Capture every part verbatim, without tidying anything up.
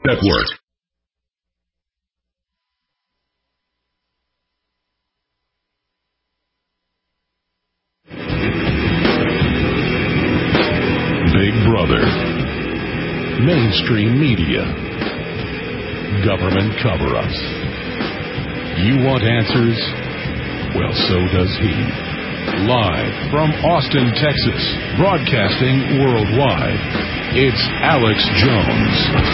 Network. Big Brother. Mainstream media. Government cover-ups. You want answers? Well, so does he. Live from Austin, Texas, broadcasting worldwide, it's Alex Jones.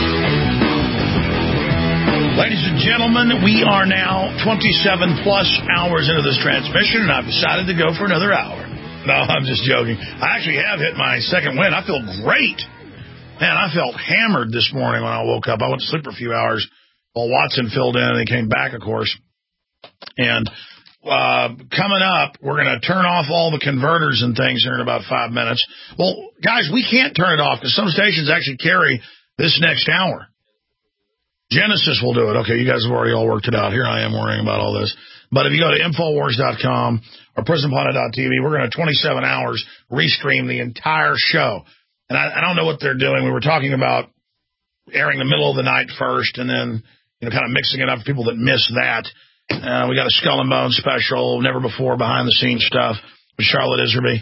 Ladies and gentlemen, we are now twenty-seven plus hours into this transmission, and I've decided to go for another hour. No, I'm just joking. I actually have hit my second win. I feel great. Man, I felt hammered this morning when I woke up. I went to sleep for a few hours while Watson filled in, and he came back, of course. And uh, coming up, we're going to turn off all the converters and things here in about five minutes. Well, guys, we can't turn it off because some stations actually carry this next hour. Genesis will do it. Okay, you guys have already all worked it out. Here I am worrying about all this. But if you go to Infowars dot com or Prison Planet dot T V, we're going to twenty-seven hours restream the entire show. And I, I don't know what they're doing. We were talking about airing the middle of the night first and then, you know, kind of mixing it up for people that miss that. Uh, we got a Skull and Bones special, never before behind the scenes stuff with Charlotte Iserby.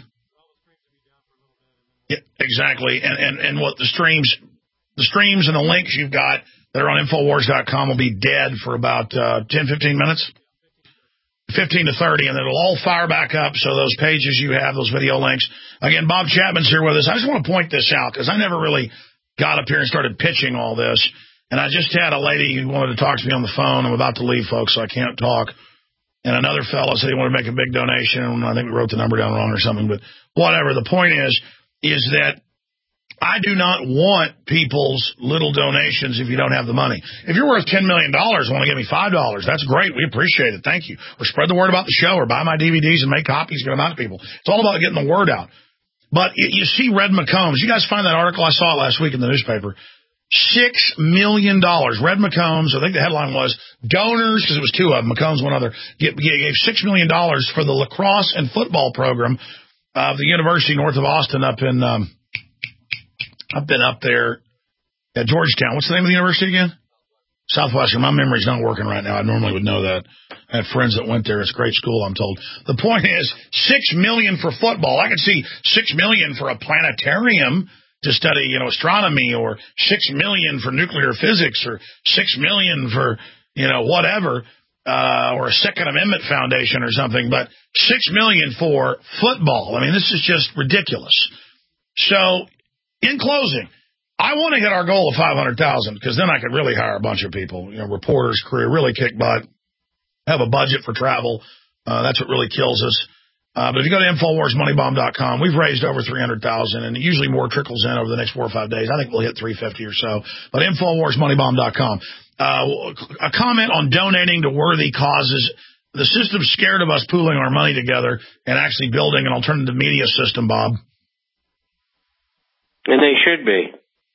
Yeah, exactly. And, and, and what the streams, the streams and the links you've got that are on Infowars dot com will be dead for about uh, ten, fifteen minutes. fifteen to thirty, and it'll all fire back up, so those pages you have, those video links. Again, Bob Chapman's here with us. I just want to point this out, because I never really got up here and started pitching all this, and I just had a lady who wanted to talk to me on the phone. I'm about to leave, folks, so I can't talk. And another fellow said he wanted to make a big donation. I think we wrote the number down wrong or something, but whatever. The point is, is that I do not want people's little donations if you don't have the money. If you're worth ten million dollars and want to give me five dollars, that's great. We appreciate it. Thank you. Or spread the word about the show or buy my D V Ds and make copies, get them out to people. It's all about getting the word out. But you see Red McCombs. You guys find that article? I saw it last week in the newspaper. Six million dollars. Red McCombs, I think the headline was, donors, because it was two of them, McCombs one other, gave six million dollars for the lacrosse and football program of the University north of Austin up in... Um, I've been up there at Georgetown. What's the name of the university again? Southwestern. My memory's not working right now. I normally would know that. I have friends that went there. It's a great school, I'm told. The point is, six million dollars for football. I could see six million dollars for a planetarium to study, you know, astronomy, or six million dollars for nuclear physics, or six million dollars for, you know, whatever, uh, or a Second Amendment Foundation or something. But six million dollars for football. I mean, this is just ridiculous. So, in closing, I want to hit our goal of five hundred thousand, because then I could really hire a bunch of people, you know, reporters, career, really kick butt, have a budget for travel. Uh, that's what really kills us. Uh, but if you go to Infowars Money Bomb dot com, we've raised over three hundred thousand, and usually more trickles in over the next four or five days. I think we'll hit three fifty or so. But Infowars Money Bomb dot com. Uh, a comment on donating to worthy causes. The system's scared of us pooling our money together and actually building an alternative media system, Bob. And they should be.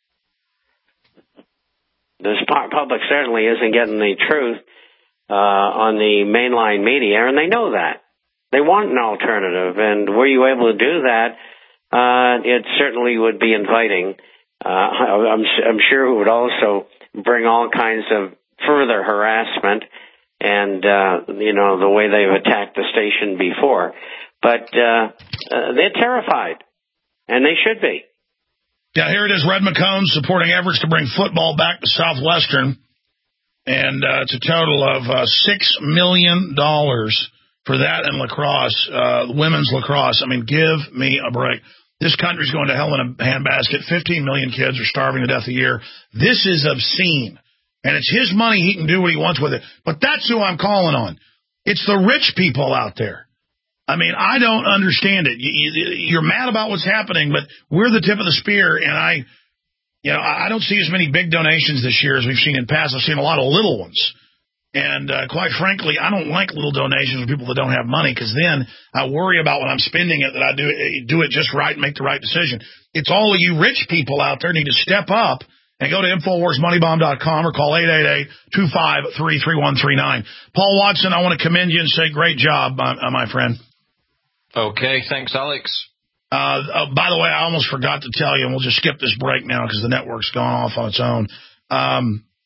The public certainly isn't getting the truth uh, on the mainline media, and they know that. They want an alternative, and were you able to do that, uh, it certainly would be inviting. Uh, I'm, I'm sure it would also bring all kinds of further harassment and, uh, you know, the way they've attacked the station before. But uh, uh, they're terrified, and they should be. Yeah, here it is. Red McCombs supporting efforts to bring football back to Southwestern. And uh, it's a total of uh, six million dollars for that and lacrosse, uh, women's lacrosse. I mean, give me a break. This country's going to hell in a handbasket. fifteen million kids are starving to death a year. This is obscene. And it's his money. He can do what he wants with it. But that's who I'm calling on. It's the rich people out there. I mean, I don't understand it. You're mad about what's happening, but we're the tip of the spear, and I, you know, I don't see as many big donations this year as we've seen in the past. I've seen a lot of little ones. And uh, quite frankly, I don't like little donations from people that don't have money, because then I worry about when I'm spending it that I do it, do it just right and make the right decision. It's all of you rich people out there need to step up and go to Infowars Money Bomb dot com or call eight eight eight, two five three, three one three nine. Paul Watson, I want to commend you and say great job, my, uh, my friend. Okay, thanks, Alex. Uh, uh, by the way, I almost forgot to tell you, and we'll just skip this break now because the network's gone off on its own. Um,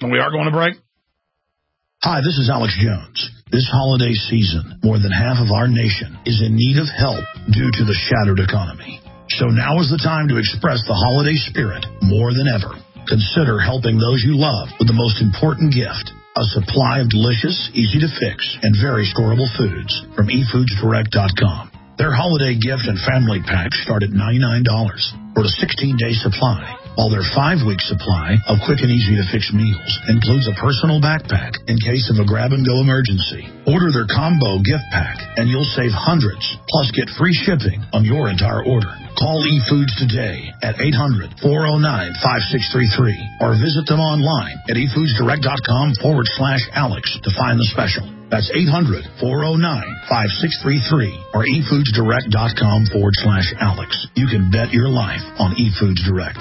And we are going to break. Hi, this is Alex Jones. This holiday season, more than half of our nation is in need of help due to the shattered economy. So now is the time to express the holiday spirit more than ever. Consider helping those you love with the most important gift, a supply of delicious, easy-to-fix, and very storable foods from e foods direct dot com. Their holiday gift and family packs start at ninety-nine dollars for a sixteen-day supply, while their five-week supply of quick and easy-to-fix meals includes a personal backpack in case of a grab-and-go emergency. Order their combo gift pack, and you'll save hundreds, plus get free shipping on your entire order. Call eFoods today at eight hundred, four oh nine, five six three three or visit them online at e foods direct dot com forward slash Alex to find the special. That's eight hundred, four oh nine, five six three three or e foods direct dot com forward slash Alex. You can bet your life on eFoods Direct.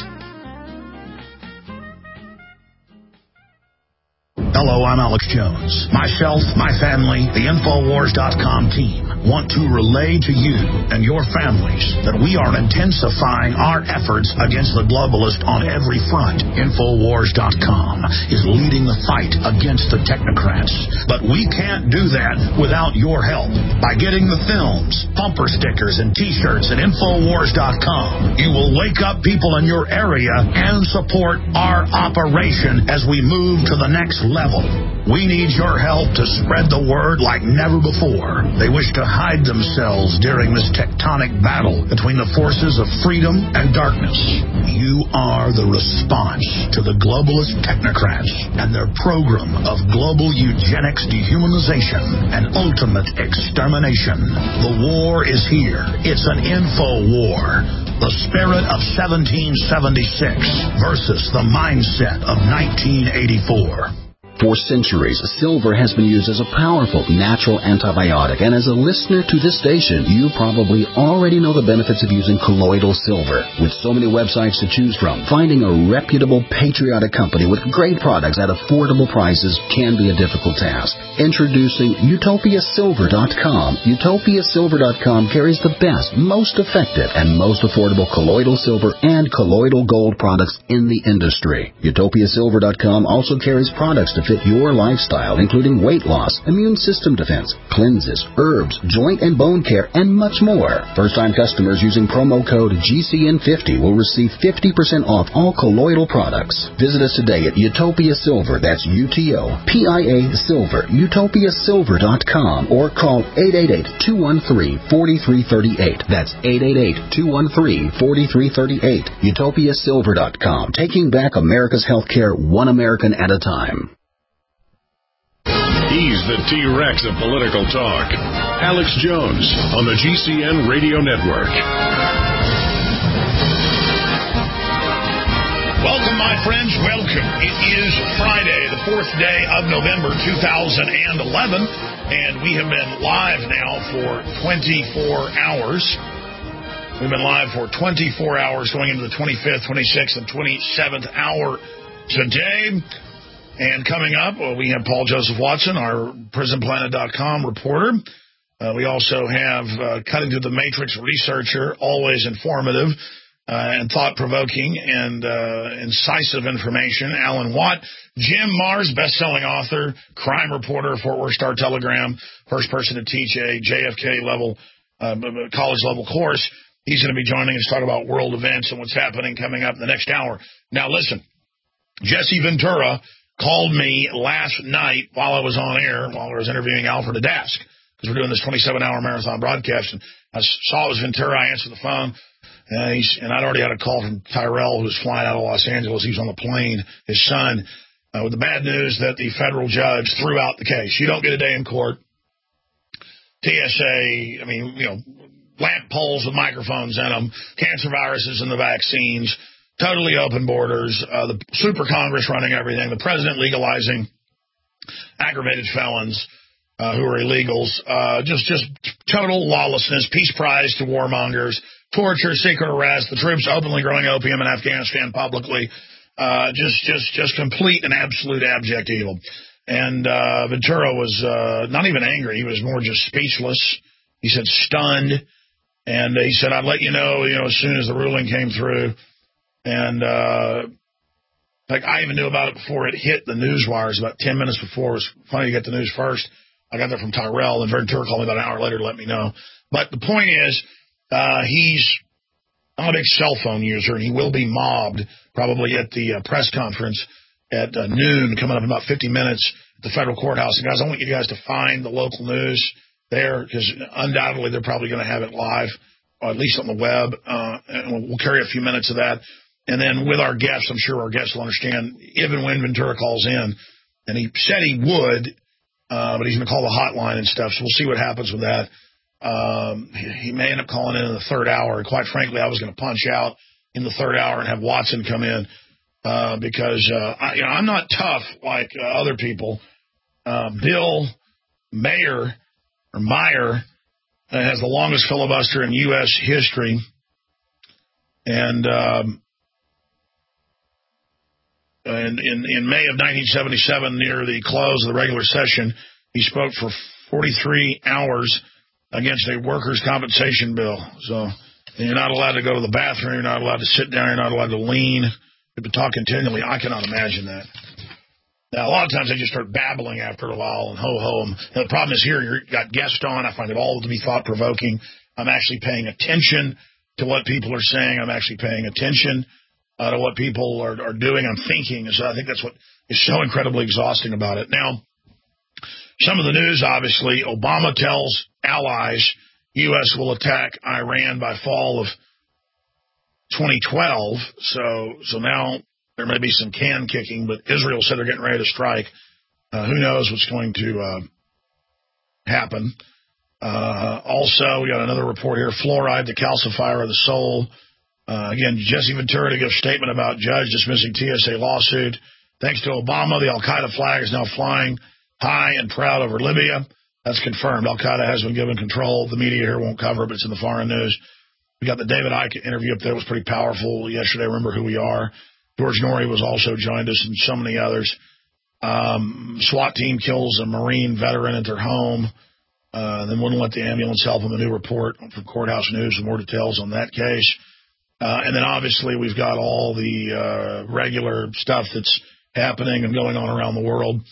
Hello, I'm Alex Jones. Myself, my family, the Infowars dot com team want to relay to you and your families that we are intensifying our efforts against the globalist on every front. Infowars dot com is leading the fight against the technocrats. But we can't do that without your help. By getting the films, bumper stickers, and T-shirts at Infowars dot com, you will wake up people in your area and support our operation as we move to the next level. We need your help to spread the word like never before. They wish to hide themselves during this tectonic battle between the forces of freedom and darkness. You are the response to the globalist technocrats and their program of global eugenics, dehumanization, and ultimate extermination. The war is here. It's an info war. The spirit of seventeen seventy-six versus the mindset of nineteen eighty-four. For centuries, silver has been used as a powerful natural antibiotic, and as a listener to this station, you probably already know the benefits of using colloidal silver. With so many websites to choose from, finding a reputable, patriotic company with great products at affordable prices can be a difficult task. Introducing Utopia Silver dot com. Utopia Silver dot com carries the best, most effective, and most affordable colloidal silver and colloidal gold products in the industry. Utopia Silver dot com also carries products to fit your lifestyle, including weight loss, immune system defense, cleanses, herbs, joint and bone care, and much more. First-time customers using promo code G C N fifty will receive fifty percent off all colloidal products. Visit us today at Utopia Silver, that's U T O P I A Silver, Utopia Silver dot com, or call eight eight eight, two one three, four three three eight. That's eight eight eight, two one three, four three three eight. Utopia Silver dot com, taking back America's healthcare one American at a time. He's the T-Rex of political talk. Alex Jones on the G C N Radio Network. Welcome, my friends. Welcome. It is Friday, the fourth day of November, two thousand eleven, and we have been live now for twenty-four hours. We've been live for twenty-four hours, going into the twenty-fifth, twenty-sixth, and twenty-seventh hour today. And coming up, well, we have Paul Joseph Watson, our prison planet dot com reporter. Uh, we also have uh, Cutting Through the Matrix researcher, always informative uh, and thought-provoking and uh, incisive information, Alan Watt. Jim Marrs, best-selling author, crime reporter, Fort Worth Star-Telegram, first person to teach a J F K-level, uh, college-level course. He's going to be joining us to talk about world events and what's happening coming up in the next hour. Now, listen, Jesse Ventura called me last night while I was on air, while I was interviewing Alfred Adask, because we're doing this twenty-seven hour marathon broadcast, and I saw it was Ventura. I answered the phone, and, he's, and I'd already had a call from Tyrell, who was flying out of Los Angeles. He was on the plane, his son, uh, with the bad news that the federal judge threw out the case. You don't get a day in court. T S A, I mean, you know, lamp poles with microphones in them, cancer viruses in the vaccines, totally open borders, uh, the super Congress running everything, the president legalizing aggravated felons uh, who are illegals, uh, just just total lawlessness, peace prize to warmongers, torture, secret arrest, the troops openly growing opium in Afghanistan publicly, uh, just just just complete and absolute abject evil. And uh, Ventura was uh, not even angry; he was more just speechless. He said stunned, and he said, "I'd let you know, you know, as soon as the ruling came through." And uh, Like, I even knew about it before it hit the news wires, about ten minutes before. It was funny to get the news first. I got that from Tyrell, and Ventura called me about an hour later to let me know. But the point is, uh, he's not a big cell phone user, and he will be mobbed probably at the uh, press conference at uh, noon, coming up in about fifty minutes at the federal courthouse. And, guys, I want you guys to find the local news there, because undoubtedly they're probably going to have it live, or at least on the web, uh, and we'll carry a few minutes of that. And then with our guests, I'm sure our guests will understand, even when Ventura calls in, and he said he would, uh, but he's going to call the hotline and stuff, so we'll see what happens with that. Um, he may end up calling in in the third hour, and quite frankly, I was going to punch out in the third hour and have Watson come in, uh, because uh, I, you know, I'm not tough like uh, other people. Uh, Bill Mayer, or Meyer, uh, has the longest filibuster in U S history, and um, And in, in May of nineteen seventy-seven, near the close of the regular session, he spoke for forty-three hours against a workers' compensation bill. So you're not allowed to go to the bathroom. You're not allowed to sit down. You're not allowed to lean. You have to talk continually. I cannot imagine that. Now, a lot of times they just start babbling after a while and ho-ho. And the problem is here, you've got guests on. I find it all to be thought-provoking. I'm actually paying attention to what people are saying. I'm actually paying attention Uh, to what people are, are doing. I'm thinking. So I think that's what is so incredibly exhausting about it. Now, some of the news, obviously, Obama tells allies U S will attack Iran by fall of twenty twelve. So so now there may be some can kicking, but Israel said they're getting ready to strike. Uh, who knows what's going to uh, happen. Uh, also, we got another report here, fluoride, the calcifier of the soul. Uh, again, Jesse Ventura to give a statement about judge dismissing T S A lawsuit. Thanks to Obama, the al-Qaeda flag is now flying high and proud over Libya. That's confirmed. Al-Qaeda has been given control. The media here won't cover it, but it's in the foreign news. We got the David Icke interview up there. It was pretty powerful yesterday. Remember who we are. George Norrie was also joined us, and so many others. Um, SWAT team kills a Marine veteran at their home. Uh, then wouldn't let the ambulance help him. A new report from Courthouse News with more details on that case. Uh, and then, obviously, we've got all the uh, regular stuff that's happening and going on around the world.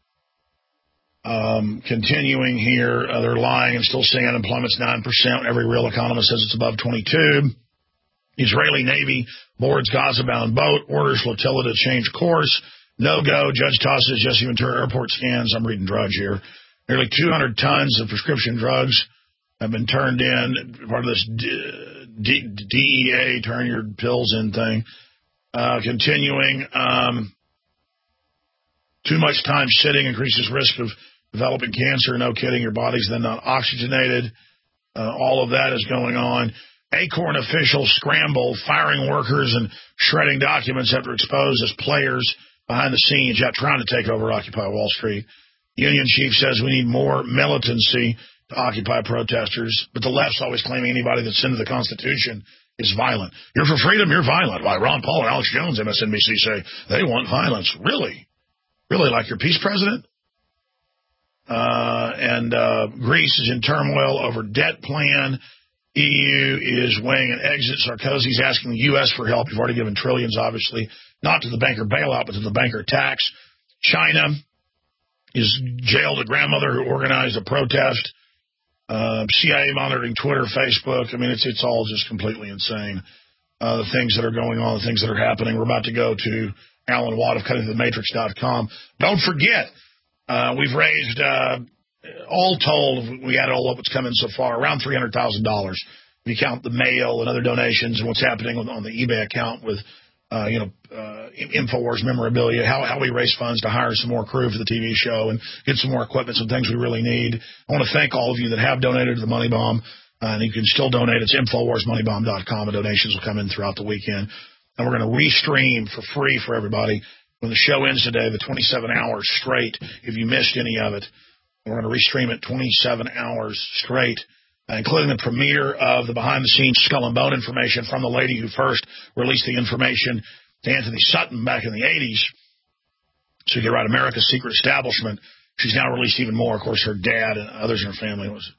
Um, continuing here, uh, they're lying and still saying unemployment's nine percent. Every real economist says it's above twenty-two. Israeli Navy boards Gaza-bound boat, orders flotilla to change course. No-go. Judge tosses Jesse Ventura airport scans. I'm reading Drudge here. Nearly two hundred tons of prescription drugs have been turned in, part of this D- D E A, turn your pills in thing. Uh, continuing, um, too much time sitting increases risk of developing cancer. No kidding, your body's then not oxygenated. Uh, all of that is going on. Acorn officials scramble, firing workers and shredding documents after exposed as players behind the scenes, yet trying to take over Occupy Wall Street. Union chief says we need more militancy to Occupy protesters, but the left's always claiming anybody that's into the Constitution is violent. You're for freedom, you're violent. Why, Ron Paul and Alex Jones, M S N B C, say they want violence. Really? Really, like your peace president? Uh, and uh, Greece is in turmoil over debt plan. E U is weighing an exit. Sarkozy's asking the U S for help. You've already given trillions, obviously, not to the banker bailout, but to the banker tax. China is jailed a grandmother who organized a protest. Uh, C I A monitoring Twitter, Facebook. I mean, it's it's all just completely insane. Uh, the things that are going on, the things that are happening. We're about to go to Alan Watt of cutting the matrix dot com. Don't forget, uh, we've raised, uh, all told, we added all up what's come in so far, around three hundred thousand dollars. If you count the mail and other donations and what's happening on, on the eBay account with, uh, you know, uh, InfoWars memorabilia, how, how we raise funds to hire some more crew for the T V show and get some more equipment, some things we really need. I want to thank all of you that have donated to the Money Bomb, uh, and you can still donate. It's InfoWars Money Bomb dot com, and donations will come in throughout the weekend. And we're going to restream for free for everybody when the show ends today, the twenty-seven hours straight, if you missed any of it. We're going to restream it twenty-seven hours straight, uh, including the premiere of the behind-the-scenes Skull and Bone information from the lady who first released the information to Anthony Sutton back in the eighties. So you can write America's Secret Establishment. She's now released even more. Of course, her dad and others in her family was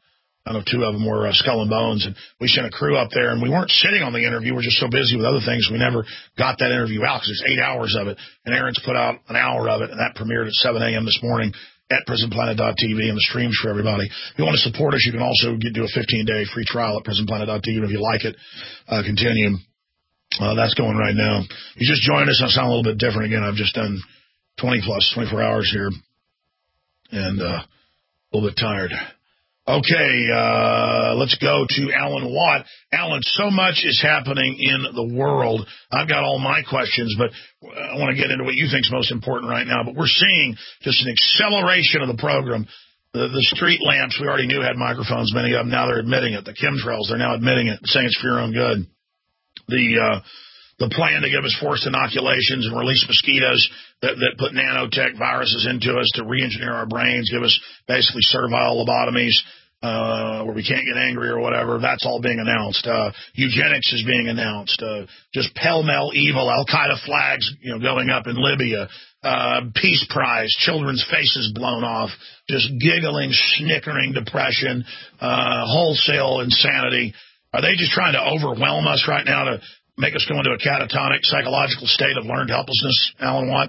I know two of them were uh, Skull and Bones, and we sent a crew up there, and we weren't sitting on the interview. We're just so busy with other things, we never got that interview out because there's eight hours of it, and Aaron's put out an hour of it, and that premiered at seven a.m. this morning at prison planet dot t v and the streams for everybody. If you want to support us, you can also get, do a fifteen-day free trial at prison planet dot t v, and if you like it, uh, continue. Uh, that's going right now. You just joined us, I sound a little bit different again. I've just done twenty plus, twenty-four hours here, and uh, a little bit tired. Okay, uh, let's go to Alan Watt. Alan, so much is happening in the world. I've got all my questions, but I want to get into what you think is most important right now. But we're seeing just an acceleration of the program. The, the street lamps, we already knew had microphones, many of them. Now they're admitting it. The chemtrails, they're now admitting it, saying it's for your own good. The uh, the plan to give us forced inoculations and release mosquitoes that, that put nanotech viruses into us to re-engineer our brains, give us basically servile lobotomies uh, where we can't get angry or whatever. That's all being announced. Uh, eugenics is being announced. Uh, just pell-mell evil, Al-Qaeda flags, you know, going up in Libya. Uh, Peace Prize, children's faces blown off, just giggling, snickering depression, uh, wholesale insanity. Are they just trying to overwhelm us right now to make us go into a catatonic psychological state of learned helplessness, Alan Watt?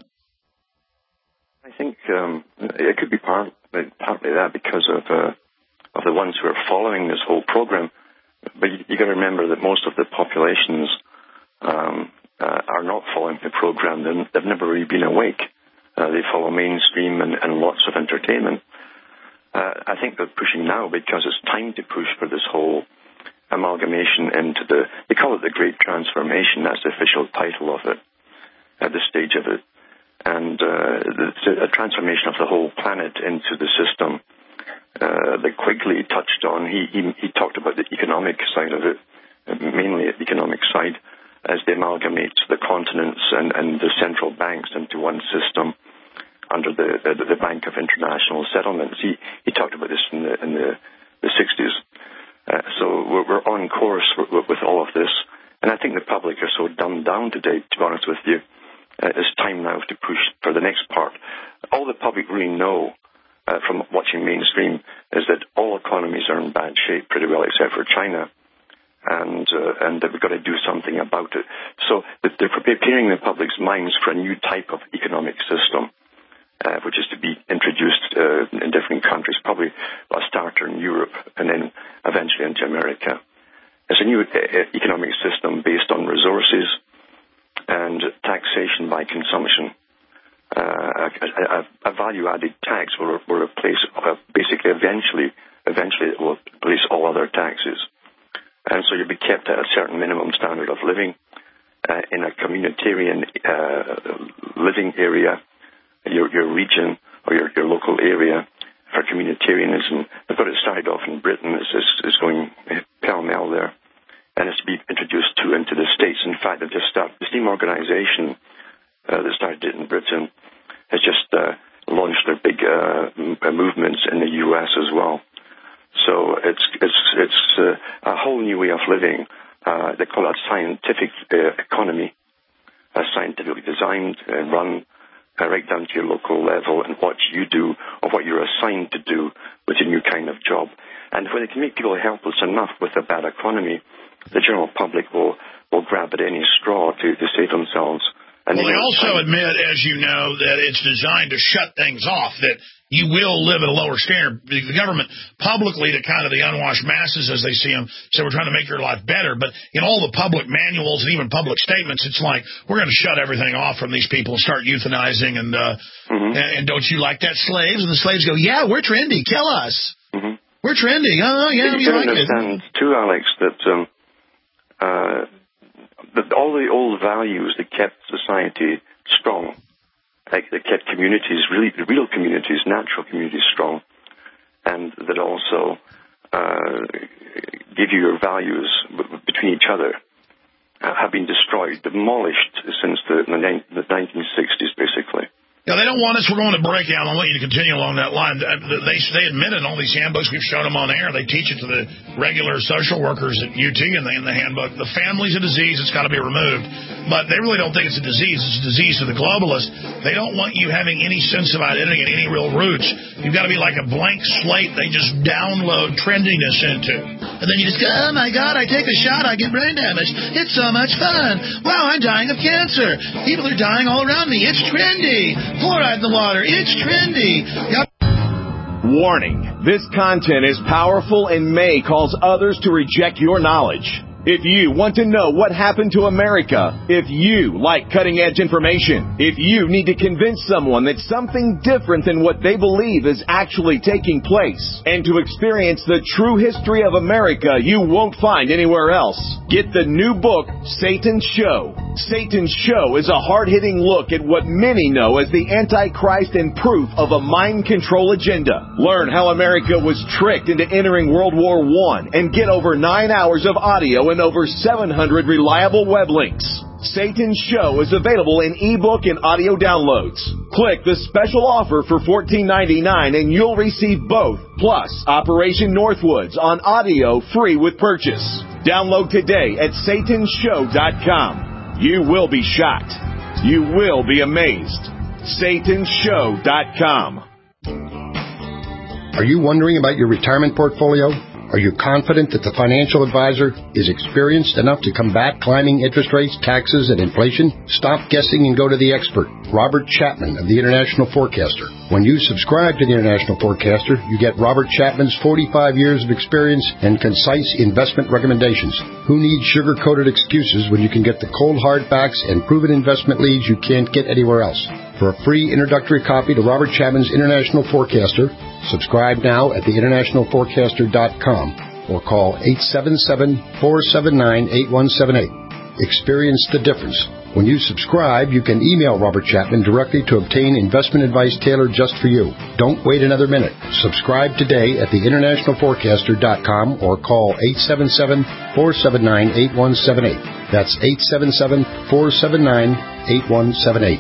I think um, it could be part, partly that because of uh, of the ones who are following this whole program. But you, you got to remember that most of the populations um, uh, are not following the program. They're, they've never really been awake. Uh, they follow mainstream and, and lots of entertainment. Uh, I think they're pushing now because it's time to push for this whole amalgamation into the, they call it the Great Transformation. That's the official title of it, at this stage of it. And uh, it's a transformation of the whole planet into the system uh, that Quigley touched on. He, he he talked about the economic side of it, mainly the economic side, as they amalgamate the continents and, and the central banks into one system under the, the, the Bank of International Settlements. He he talked about this in the, in the, the sixties. Uh, so we're, we're on course with, with all of this. And I think the public are so dumbed down today, to be honest with you. Uh, it's time now to push for the next part. All the public really know uh, from watching mainstream is that all economies are in bad shape pretty well except for China. And uh, and that we've got to do something about it. So they're preparing the public's minds for a new type of economic system, uh, which is to be introduced uh, in different countries, probably a starter in Europe and then eventually into America. It's a new uh, economic system based on resources and taxation by consumption. Uh, a, a, a value-added tax will, will replace, uh, basically, eventually, eventually it will replace all other taxes. And so you'll be kept at a certain minimum standard of living uh, in a communitarian uh, living area, your, your region or your, your local area for communitarianism. They've got it started off in Britain. It's, it's, it's going pell-mell there. And it's to be introduced to into the States. In fact, they've just started, the STEAM organization uh, that started it in Britain has just uh, launched their big uh, movements in the U S as well. So it's it's it's uh, a whole new way of living. Uh, they call it a scientific uh, economy, uh, scientifically designed and run uh, right down to your local level and what you do or what you're assigned to do with your new kind of job. And when they can make people helpless enough with a bad economy, the general public will, will grab at any straw to, to save themselves. And well, they also admit, as you know, that it's designed to shut things off, that you will live at a lower standard. The government publicly, to kind of the unwashed masses as they see them, say we're trying to make your life better. But in all the public manuals and even public statements, it's like we're going to shut everything off from these people and start euthanizing. And, uh, mm-hmm. and, and don't you like that, slaves? And the slaves go, yeah, we're trendy. Kill us. Mm-hmm. We're trendy. Oh, yeah, we like it. You understand, too, Alex, that um, uh, that all the old values that kept society strong, like that kept communities, really real communities, natural communities strong, and that also uh, give you your values b- between each other, uh, have been destroyed, demolished since the, the nineteen sixties, basically. Yeah, they don't want us. We're going to break out. I want you to continue along that line. They they admit in all these handbooks, we've shown them on air. They teach it to the regular social workers at U T in the, in the handbook. The family's a disease. It's got to be removed. But they really don't think it's a disease. It's a disease to the globalists. They don't want you having any sense of identity and any real roots. You've got to be like a blank slate they just download trendiness into. And then you just go, oh, my God, I take a shot, I get brain damage. It's so much fun. Wow, I'm dying of cancer. People are dying all around me. It's trendy. Fluoride in the water. It's trendy. Yep. Warning. This content is powerful and may cause others to reject your knowledge. If you want to know what happened to America, if you like cutting-edge information, if you need to convince someone that something different than what they believe is actually taking place, and to experience the true history of America you won't find anywhere else, get the new book, Satan's Show. Satan's Show is a hard-hitting look at what many know as the Antichrist and proof of a mind control agenda. Learn how America was tricked into entering World War One and get over nine hours of audio and over seven hundred reliable web links. Satan's Show is available in ebook and audio downloads. Click the special offer for fourteen ninety-nine and you'll receive both, plus Operation Northwoods on audio free with purchase. Download today at Satans Show dot com. You will be shocked. You will be amazed. Satans Show dot com. Are you wondering about your retirement portfolio? Are you confident that the financial advisor is experienced enough to combat climbing interest rates, taxes, and inflation? Stop guessing and go to the expert, Robert Chapman of the International Forecaster. When you subscribe to the International Forecaster, you get Robert Chapman's forty-five years of experience and concise investment recommendations. Who needs sugar-coated excuses when you can get the cold hard facts and proven investment leads you can't get anywhere else? For a free introductory copy to Robert Chapman's International Forecaster, subscribe now at the international forecaster dot com or call eight seven seven, four seven nine, eight one seven eight. Experience the difference. When you subscribe, you can email Robert Chapman directly to obtain investment advice tailored just for you. Don't wait another minute. Subscribe today at the international forecaster dot com or call eight seven seven, four seven nine, eight one seven eight. That's eight seven seven, four seven nine, eight one seven eight.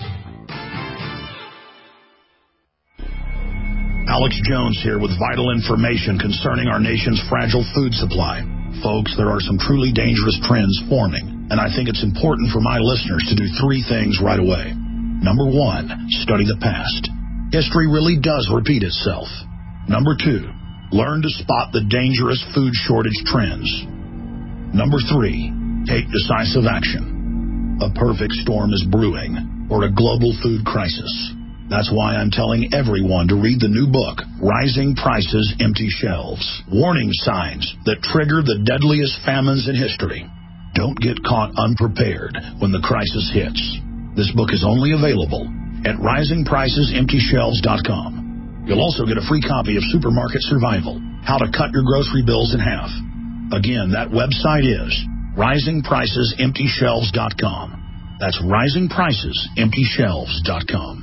Alex Jones here with vital information concerning our nation's fragile food supply. Folks, there are some truly dangerous trends forming, and I think it's important for my listeners to do three things right away. Number one, study the past. History really does repeat itself. Number two, learn to spot the dangerous food shortage trends. Number three, take decisive action. A perfect storm is brewing, or a global food crisis. That's why I'm telling everyone to read the new book, Rising Prices, Empty Shelves. Warning signs that trigger the deadliest famines in history. Don't get caught unprepared when the crisis hits. This book is only available at rising prices empty shelves dot com. You'll also get a free copy of Supermarket Survival, How to Cut Your Grocery Bills in Half. Again, that website is rising prices empty shelves dot com. That's rising prices empty shelves dot com.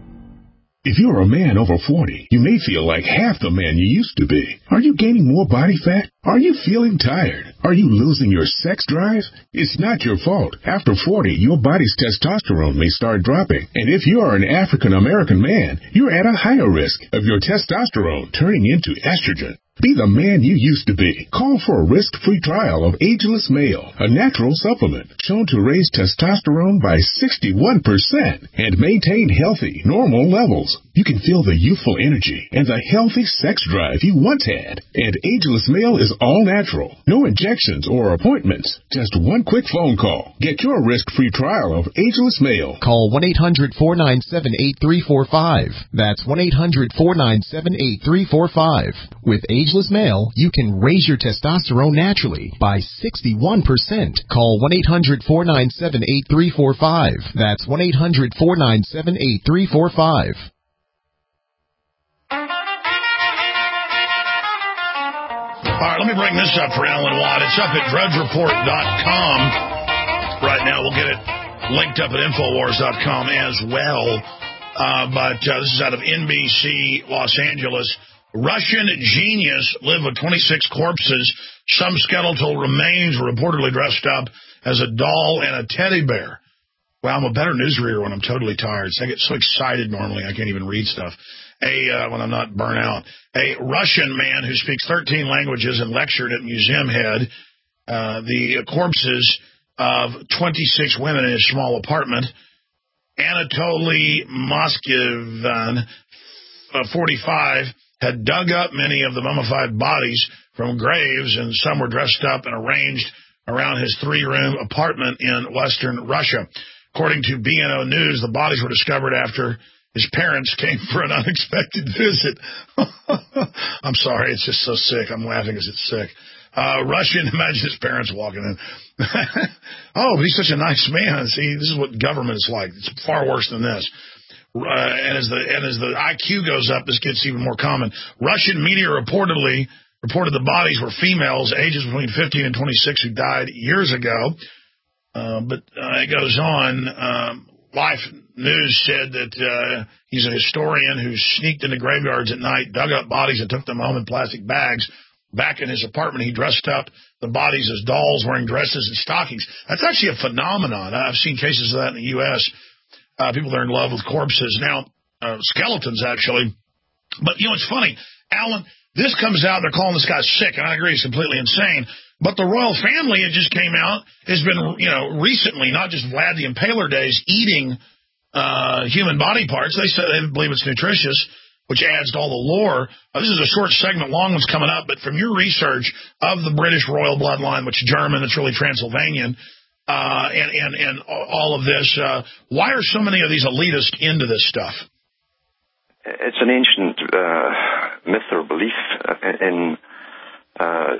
If you're a man over forty, you may feel like half the man you used to be. Are you gaining more body fat? Are you feeling tired? Are you losing your sex drive? It's not your fault. After forty, your body's testosterone may start dropping. And if you are an African American man, you're at a higher risk of your testosterone turning into estrogen. Be the man you used to be. Call for a risk-free trial of Ageless Male, a natural supplement shown to raise testosterone by sixty-one percent and maintain healthy, normal levels. You can feel the youthful energy and the healthy sex drive you once had. And Ageless Male is all natural. No injections or appointments. Just one quick phone call. Get your risk-free trial of Ageless Male. Call one eight hundred, four nine seven, eight three four five. That's one eight hundred, four nine seven, eight three four five. With Ageless Male, you can raise your testosterone naturally by sixty-one percent. Call one eight hundred, four nine seven, eight three four five. That's one eight hundred, four nine seven, eight three four five. All right, let me bring this up for Alan Watt. It's up at drudge report dot com. Right now, we'll get it linked up at infowars dot com as well. Uh, but uh, this is out of N B C Los Angeles. Russian genius lived with twenty-six corpses. Some skeletal remains were reportedly dressed up as a doll and a teddy bear. Well, I'm a better newsreader when I'm totally tired. So I get so excited normally I can't even read stuff. A uh, when I'm not burnt out. A Russian man who speaks thirteen languages and lectured at Museum Head. Uh, the corpses of twenty-six women in his small apartment. Anatoly Moskvin, uh, forty-five, had dug up many of the mummified bodies from graves, and some were dressed up and arranged around his three-room apartment in western Russia. According to B N O News, the bodies were discovered after his parents came for an unexpected visit. I'm sorry, it's just so sick. I'm laughing because it's sick. Uh, Russian, imagine his parents walking in. Oh, he's such a nice man. See, this is what government is like. It's far worse than this. Uh, and as the and as the I Q goes up, this gets even more common. Russian media reportedly reported the bodies were females, ages between fifteen and twenty-six, who died years ago. Uh, but uh, it goes on. Um, Life News said that uh, he's a historian who sneaked into graveyards at night, dug up bodies, and took them home in plastic bags. Back in his apartment, he dressed up the bodies as dolls, wearing dresses and stockings. That's actually a phenomenon. I've seen cases of that in the U S Uh, people that are in love with corpses. Now, uh, skeletons, actually. But, you know, it's funny. Alan, this comes out, they're calling this guy sick, and I agree, he's completely insane. But the royal family, it just came out, has been, you know, recently, not just Vlad the Impaler days, eating uh, human body parts. They say they believe it's nutritious, which adds to all the lore. Uh, this is a short segment, long one's coming up, but from your research of the British royal bloodline, which is German, it's really Transylvanian, uh, and, and, and all of this, uh, why are so many of these elitists into this stuff? It's an ancient uh, myth or belief in uh,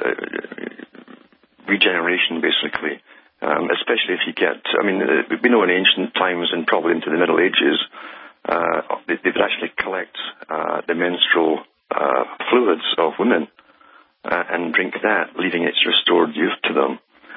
regeneration, basically, um, especially if you get, I mean, we know in ancient times and probably into the Middle Ages, uh, they, they would actually collect uh, the menstrual uh, fluids of women uh, and drink that, leaving its restored youth to them.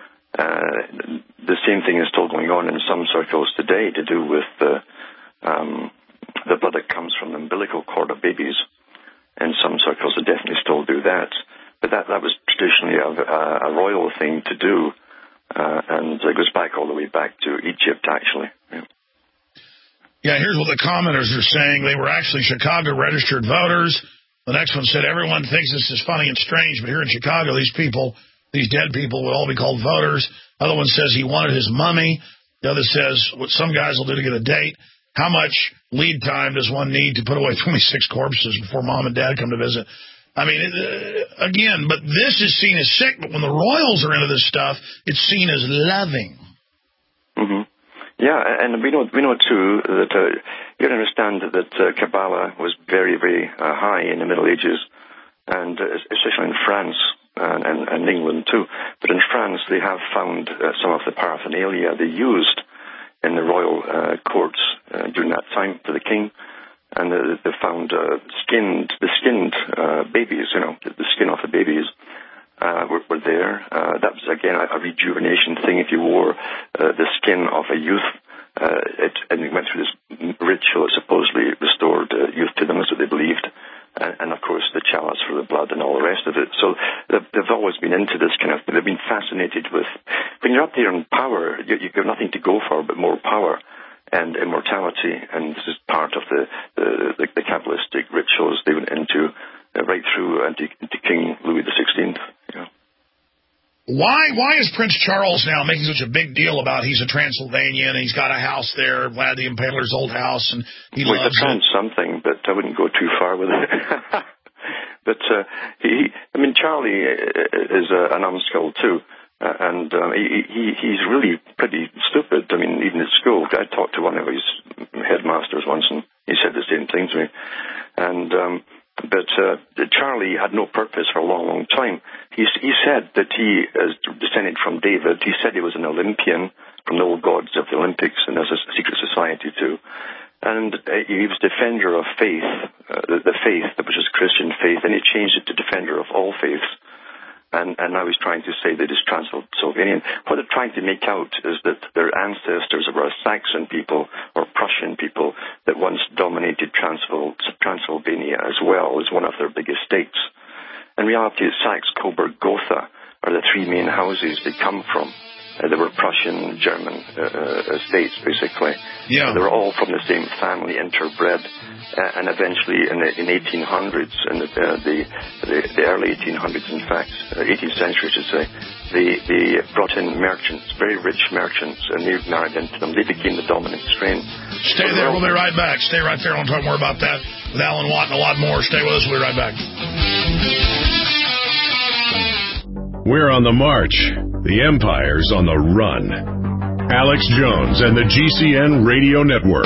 Uh, the same thing is still going on in some circles today to do with the, um, the blood that comes from the umbilical cord of babies. In some circles, they definitely still do that. But that, that was traditionally a, a royal thing to do, uh, and it goes back all the way back to Egypt, actually. Yeah. Yeah, here's what the commenters are saying. They were actually Chicago registered voters. The next one said, everyone thinks this is funny and strange, but here in Chicago, these people, these dead people will all be called voters. Other one says he wanted his mummy. The other says what some guys will do to get a date. How much lead time does one need to put away twenty-six corpses before mom and dad come to visit? I mean, uh, again, but this is seen as sick, but when the royals are into this stuff, it's seen as loving. Mm-hmm. Yeah, and we know, we know too, that uh, you understand that uh, Kabbalah was very, very uh, high in the Middle Ages, and uh, especially in France and, and, and England too. But in France, they have found uh, some of the paraphernalia they used in the royal uh, courts uh, during that time for the king. And uh, they found uh, skinned, the skinned uh, babies, you know, the skin off the babies uh, were, were there. Uh, that was, again, a, a rejuvenation thing. If you wore uh, the skin of a youth, uh, it, and it went through this ritual that supposedly restored uh, youth to them, that's what they believed. And, and, of course, the chalice for the blood and all the rest of it. So they've, they've always been into this kind of, they've been fascinated with, when you're up there in power, you, you've got nothing to go for but more power and immortality, and this is part of the the, the, the Kabbalistic rituals they went into uh, right through into, into King Louis the Sixteenth. Yeah. Why why is Prince Charles now making such a big deal about he's a Transylvanian and he's got a house there, Vlad the Impaler's old house, and he well, loves it? something, but I wouldn't go too far with it. But uh, he, I mean, Charlie is a, a numbskull too. Uh, and um, he, he, he's really pretty stupid. I mean, even at school, I talked to one of his headmasters once, and he said the same thing to me. And um, but uh, Charlie had no purpose for a long, long time. He, he said that he is descended from David. He said he was an Olympian from the old gods of the Olympics, and there's a secret society too. And uh, he was defender of faith, uh, the, the faith, which is Christian faith, and he changed it to defender of all faiths. And, and now he's trying to say that it's Transylvanian. What they're trying to make out is that their ancestors were Saxon people or Prussian people that once dominated Transyl- Transylvania as well as one of their biggest states. In reality, Saxe, Coburg, Gotha are the three main houses they come from. Uh, they were Prussian, German uh, uh, states, basically. Yeah. Uh, they were all from the same family, interbred. Uh, and eventually, in the in eighteen hundreds, in the, uh, the, the the early eighteen hundreds, in fact, uh, eighteenth century, I should say, they they brought in merchants, very rich merchants, and they married into them. They became the dominant strain. Stay there. We'll be right back. Stay right there. I want to talk more about that with Alan Watt and a lot more. Stay with us. We'll be right back. We're on the march. The empire's on the run. Alex Jones and the G C N Radio Network.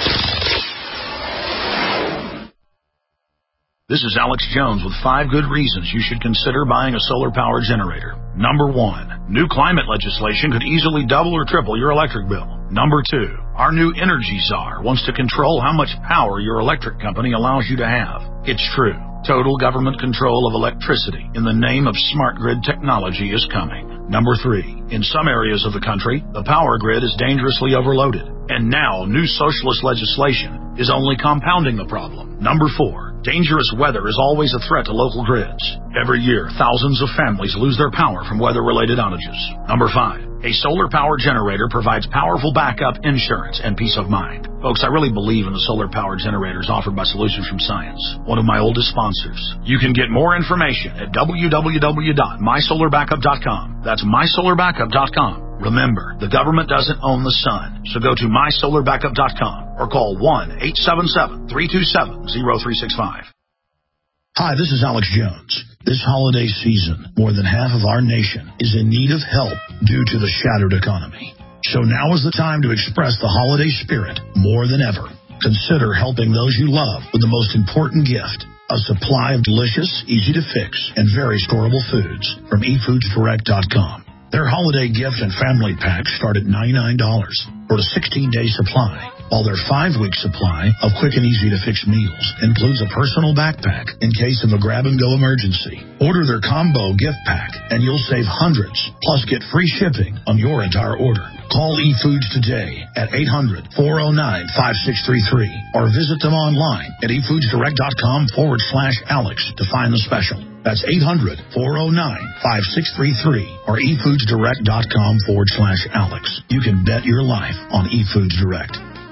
This is Alex Jones with five good reasons you should consider buying a solar power generator. Number one, new climate legislation could easily double or triple your electric bill. Number two, our new energy czar wants to control how much power your electric company allows you to have. It's true. Total government control of electricity in the name of smart grid technology is coming. Number three, in some areas of the country, the power grid is dangerously overloaded. And now, new socialist legislation is only compounding the problem. Number four, dangerous weather is always a threat to local grids. Every year, thousands of families lose their power from weather-related outages. Number five, a solar power generator provides powerful backup, insurance, and peace of mind. Folks, I really believe in the solar power generators offered by Solutions from Science, one of my oldest sponsors. You can get more information at w w w dot my solar backup dot com. That's my solar backup dot com. Remember, the government doesn't own the sun, so go to my solar backup dot com or call one eight seven seven, three two seven, zero three six five. Hi, this is Alex Jones. This holiday season, more than half of our nation is in need of help due to the shattered economy. So now is the time to express the holiday spirit more than ever. Consider helping those you love with the most important gift, a supply of delicious, easy-to-fix, and very storable foods from e foods direct dot com. Their holiday gift and family packs start at ninety-nine dollars for a sixteen-day supply, while their five-week supply of quick and easy-to-fix meals includes a personal backpack in case of a grab-and-go emergency. Order their combo gift pack, and you'll save hundreds, plus get free shipping on your entire order. Call eFoods today at eight hundred, four oh nine, five six three three or visit them online at e foods direct dot com forward slash Alex to find the special. That's eight hundred, four oh nine, five six three three or e foods direct dot com forward slash Alex. You can bet your life on eFoods Direct.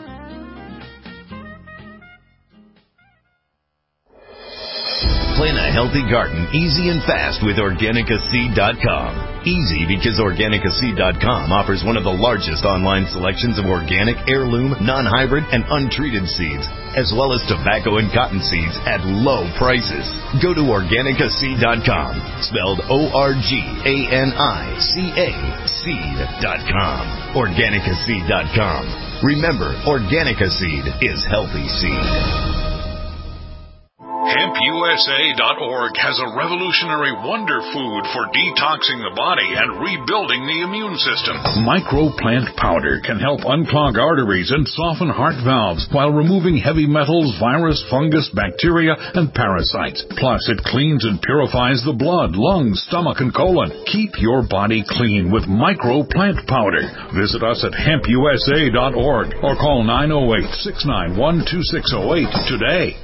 Plant a healthy garden easy and fast with Organica Seed dot com. Easy because Organica Seed dot com offers one of the largest online selections of organic, heirloom, non-hybrid, and untreated seeds, as well as tobacco and cotton seeds at low prices. Go to Organica Seed dot com, spelled O R G A N I C A, seed dot com. Organica Seed dot com. Remember, Organica Seed is healthy seed. Hemp U S A dot org has a revolutionary wonder food for detoxing the body and rebuilding the immune system. Microplant powder can help unclog arteries and soften heart valves while removing heavy metals, virus, fungus, bacteria, and parasites. Plus, it cleans and purifies the blood, lungs, stomach, and colon. Keep your body clean with Microplant powder. Visit us at Hemp U S A dot org or call nine oh eight, six nine one, two six oh eight today.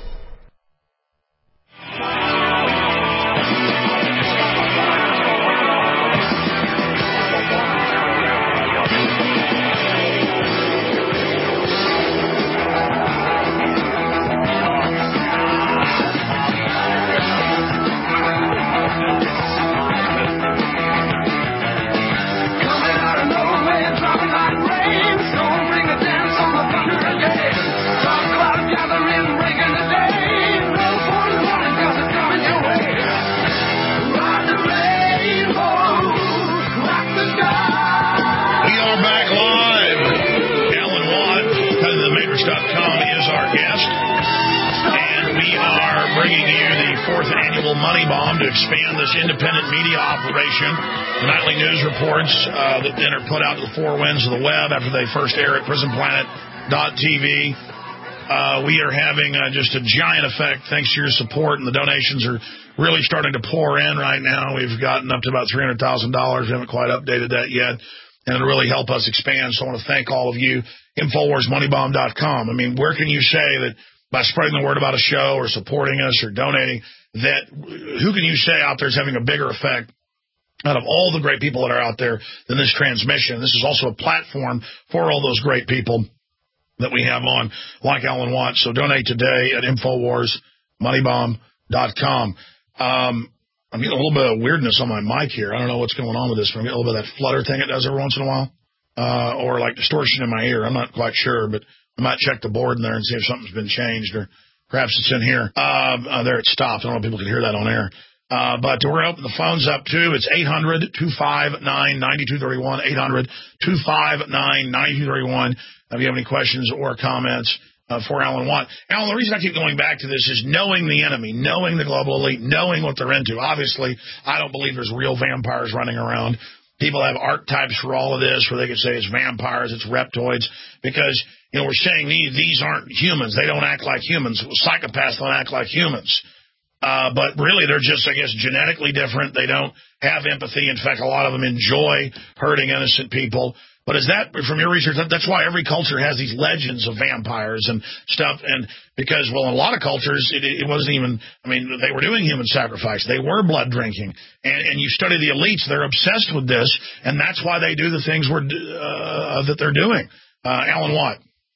Money Bomb to expand this independent media operation. The nightly news reports uh, that then are put out to the four winds of the web after they first air at prison planet dot t v. Uh, we are having uh, just a giant effect thanks to your support, and the donations are really starting to pour in right now. We've gotten up to about three hundred thousand dollars. We haven't quite updated that yet, and it'll really help us expand. So I want to thank all of you. Infowars Money Bomb dot com. I mean, where can you say that by spreading the word about a show or supporting us or donating, that who can you say out there is having a bigger effect out of all the great people that are out there in this transmission. This is also a platform for all those great people that we have on, like Alan Watts. So donate today at Infowars Money Bomb dot com. Um, I'm getting a little bit of weirdness on my mic here. I don't know what's going on with this, but I'm getting a little bit of that flutter thing it does every once in a while, uh, or like distortion in my ear. I'm not quite sure, but I might check the board in there and see if something's been changed, or perhaps it's in here. Uh, uh, there it stopped. I don't know if people can hear that on air. Uh, but we're going to open the phones up, too. It's eight hundred, two five nine, nine two three one, eight hundred, two five nine, nine two three one. If you have any questions or comments uh, for Alan Watt. Alan, the reason I keep going back to this is knowing the enemy, knowing the global elite, knowing what they're into. Obviously, I don't believe there's real vampires running around. People have archetypes for all of this where they could say it's vampires, it's reptoids, because, you know, we're saying these, these aren't humans. They don't act like humans. Psychopaths don't act like humans. Uh, but really, they're just, I guess, genetically different. They don't have empathy. In fact, a lot of them enjoy hurting innocent people. But is that, from your research, that, that's why every culture has these legends of vampires and stuff. And because, well, in a lot of cultures, it, it wasn't even, I mean, they were doing human sacrifice. They were blood drinking. And, and you study the elites, they're obsessed with this. And that's why they do the things we're, uh, that they're doing. Uh, Alan Watt.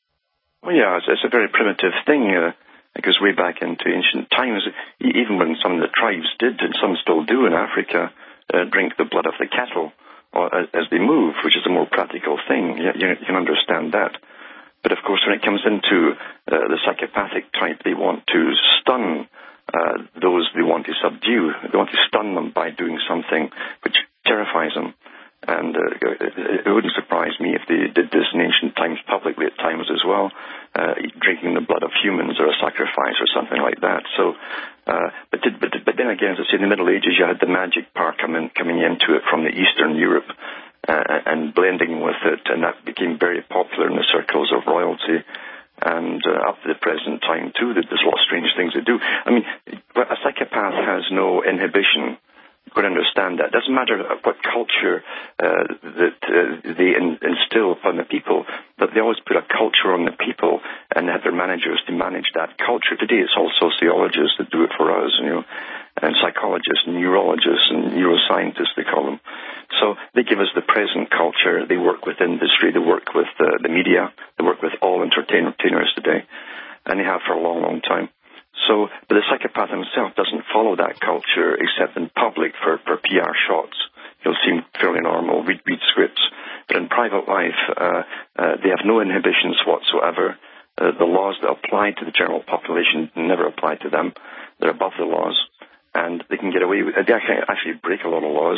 Well, yeah, it's, it's a very primitive thing. Uh, it goes way back into ancient times. Even when some of the tribes did, and some still do in Africa, uh, drink the blood of the cattle or as they move, which is a more practical thing. You, you, you can understand that. But, of course, when it comes into uh, the psychopathic type, they want to stun uh, those they want to subdue. They want to stun them by doing something which terrifies them. And uh, it, it wouldn't surprise me if they did this in ancient times publicly at times as well, uh, drinking the blood of humans or a sacrifice or something like that. So, uh, but, did, but but then again, as I say, in the Middle Ages, you had the magic part coming coming into it from the Eastern Europe uh, and blending with it, and that became very popular in the circles of royalty. And uh, up to the present time too, that there's a lot of strange things they do. I mean, a psychopath has no inhibition. You've got to understand that. It doesn't matter what culture uh, that uh, they in, instill upon the people, but they always put a culture on the people and have their managers to manage that culture. Today it's all sociologists that do it for us, you know, and psychologists, and neurologists, and neuroscientists, they call them. So they give us the present culture. They work with industry. They work with uh, the media. They work with all entertainers today, and they have for a long, long time. So, but the psychopath himself doesn't follow that culture except in public for, for P R shots. He'll seem fairly normal, read, read scripts. But in private life, uh, uh, they have no inhibitions whatsoever. Uh, the laws that apply to the general population never apply to them. They're above the laws, and they can get away with it. They can actually break a lot of laws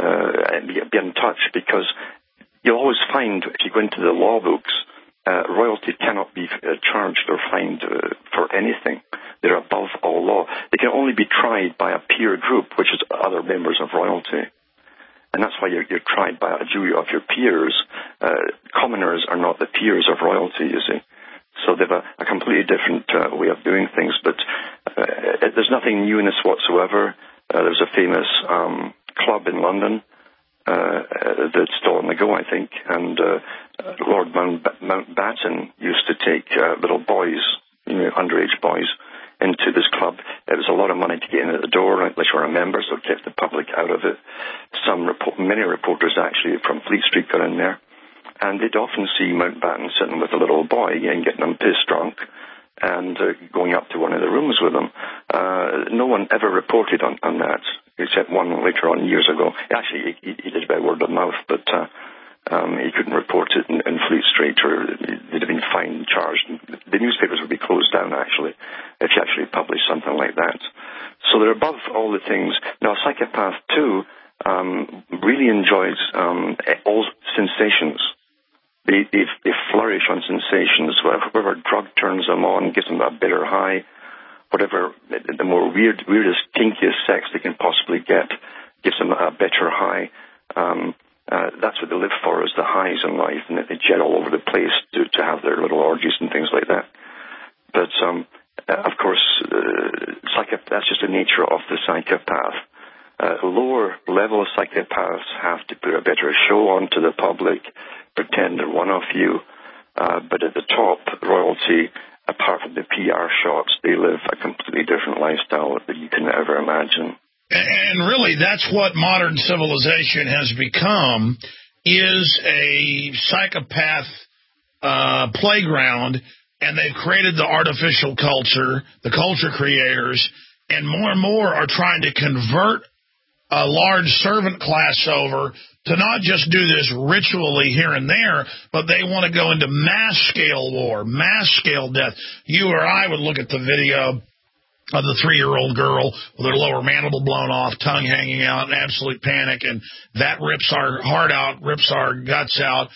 uh, and be, be in touch, because you'll always find, if you go into the law books, uh, royalty cannot be uh, charged or fined uh, for anything. They're above all law. They can only be tried by a peer group, which is other members of royalty. And that's why you're, you're tried by a jury of your peers. Uh, commoners are not the peers of royalty, you see. So they have a, a completely different uh, way of doing things. But uh, it, there's nothing new in this whatsoever. Uh, there's a famous um, club in London uh, that's still on the go, I think. And uh, Lord Mount, Mountbatten used to take uh, little boys, you know, underage boys, into this club. It was a lot of money to get in at the door, unless you were a member, so it kept the public out of it. Some report, many reporters actually from Fleet Street got in there, and they'd often see Mountbatten sitting with a little boy and getting them pissed drunk and uh, going up to one of the rooms with them. Uh, no one ever reported on, on that, except one later on years ago. Actually, he, he did it by word of mouth, but uh, Um, he couldn't report it in, in Fleet Street, or they'd have been fined, charged. The newspapers would be closed down, actually, if you actually published something like that. So they're above all the things. Now, a psychopath, too, um, really enjoys um, all sensations. They, they, they flourish on sensations. Whatever drug turns them on, gives them a better high, whatever, the more weird, weirdest, kinkiest sex they can possibly get, gives them a better high. Um, Uh, that's what they live for, is the highs in life, and that they jet all over the place to, to have their little orgies and things like that. But, um, uh, of course, uh, psychopath, that's just the nature of the psychopath. Uh, lower level psychopaths have to put a better show on to the public, pretend they're one of you. Uh, but at the top, royalty, apart from the P R shots, they live a completely different lifestyle that you can never imagine. And really, that's what modern civilization has become, is a psychopath uh, playground, and they've created the artificial culture, the culture creators, and more and more are trying to convert a large servant class over to not just do this ritually here and there, but they want to go into mass-scale war, mass-scale death. You or I would look at the video of the three-year-old girl with her lower mandible blown off, tongue hanging out, in absolute panic, and that rips our heart out, rips our guts out.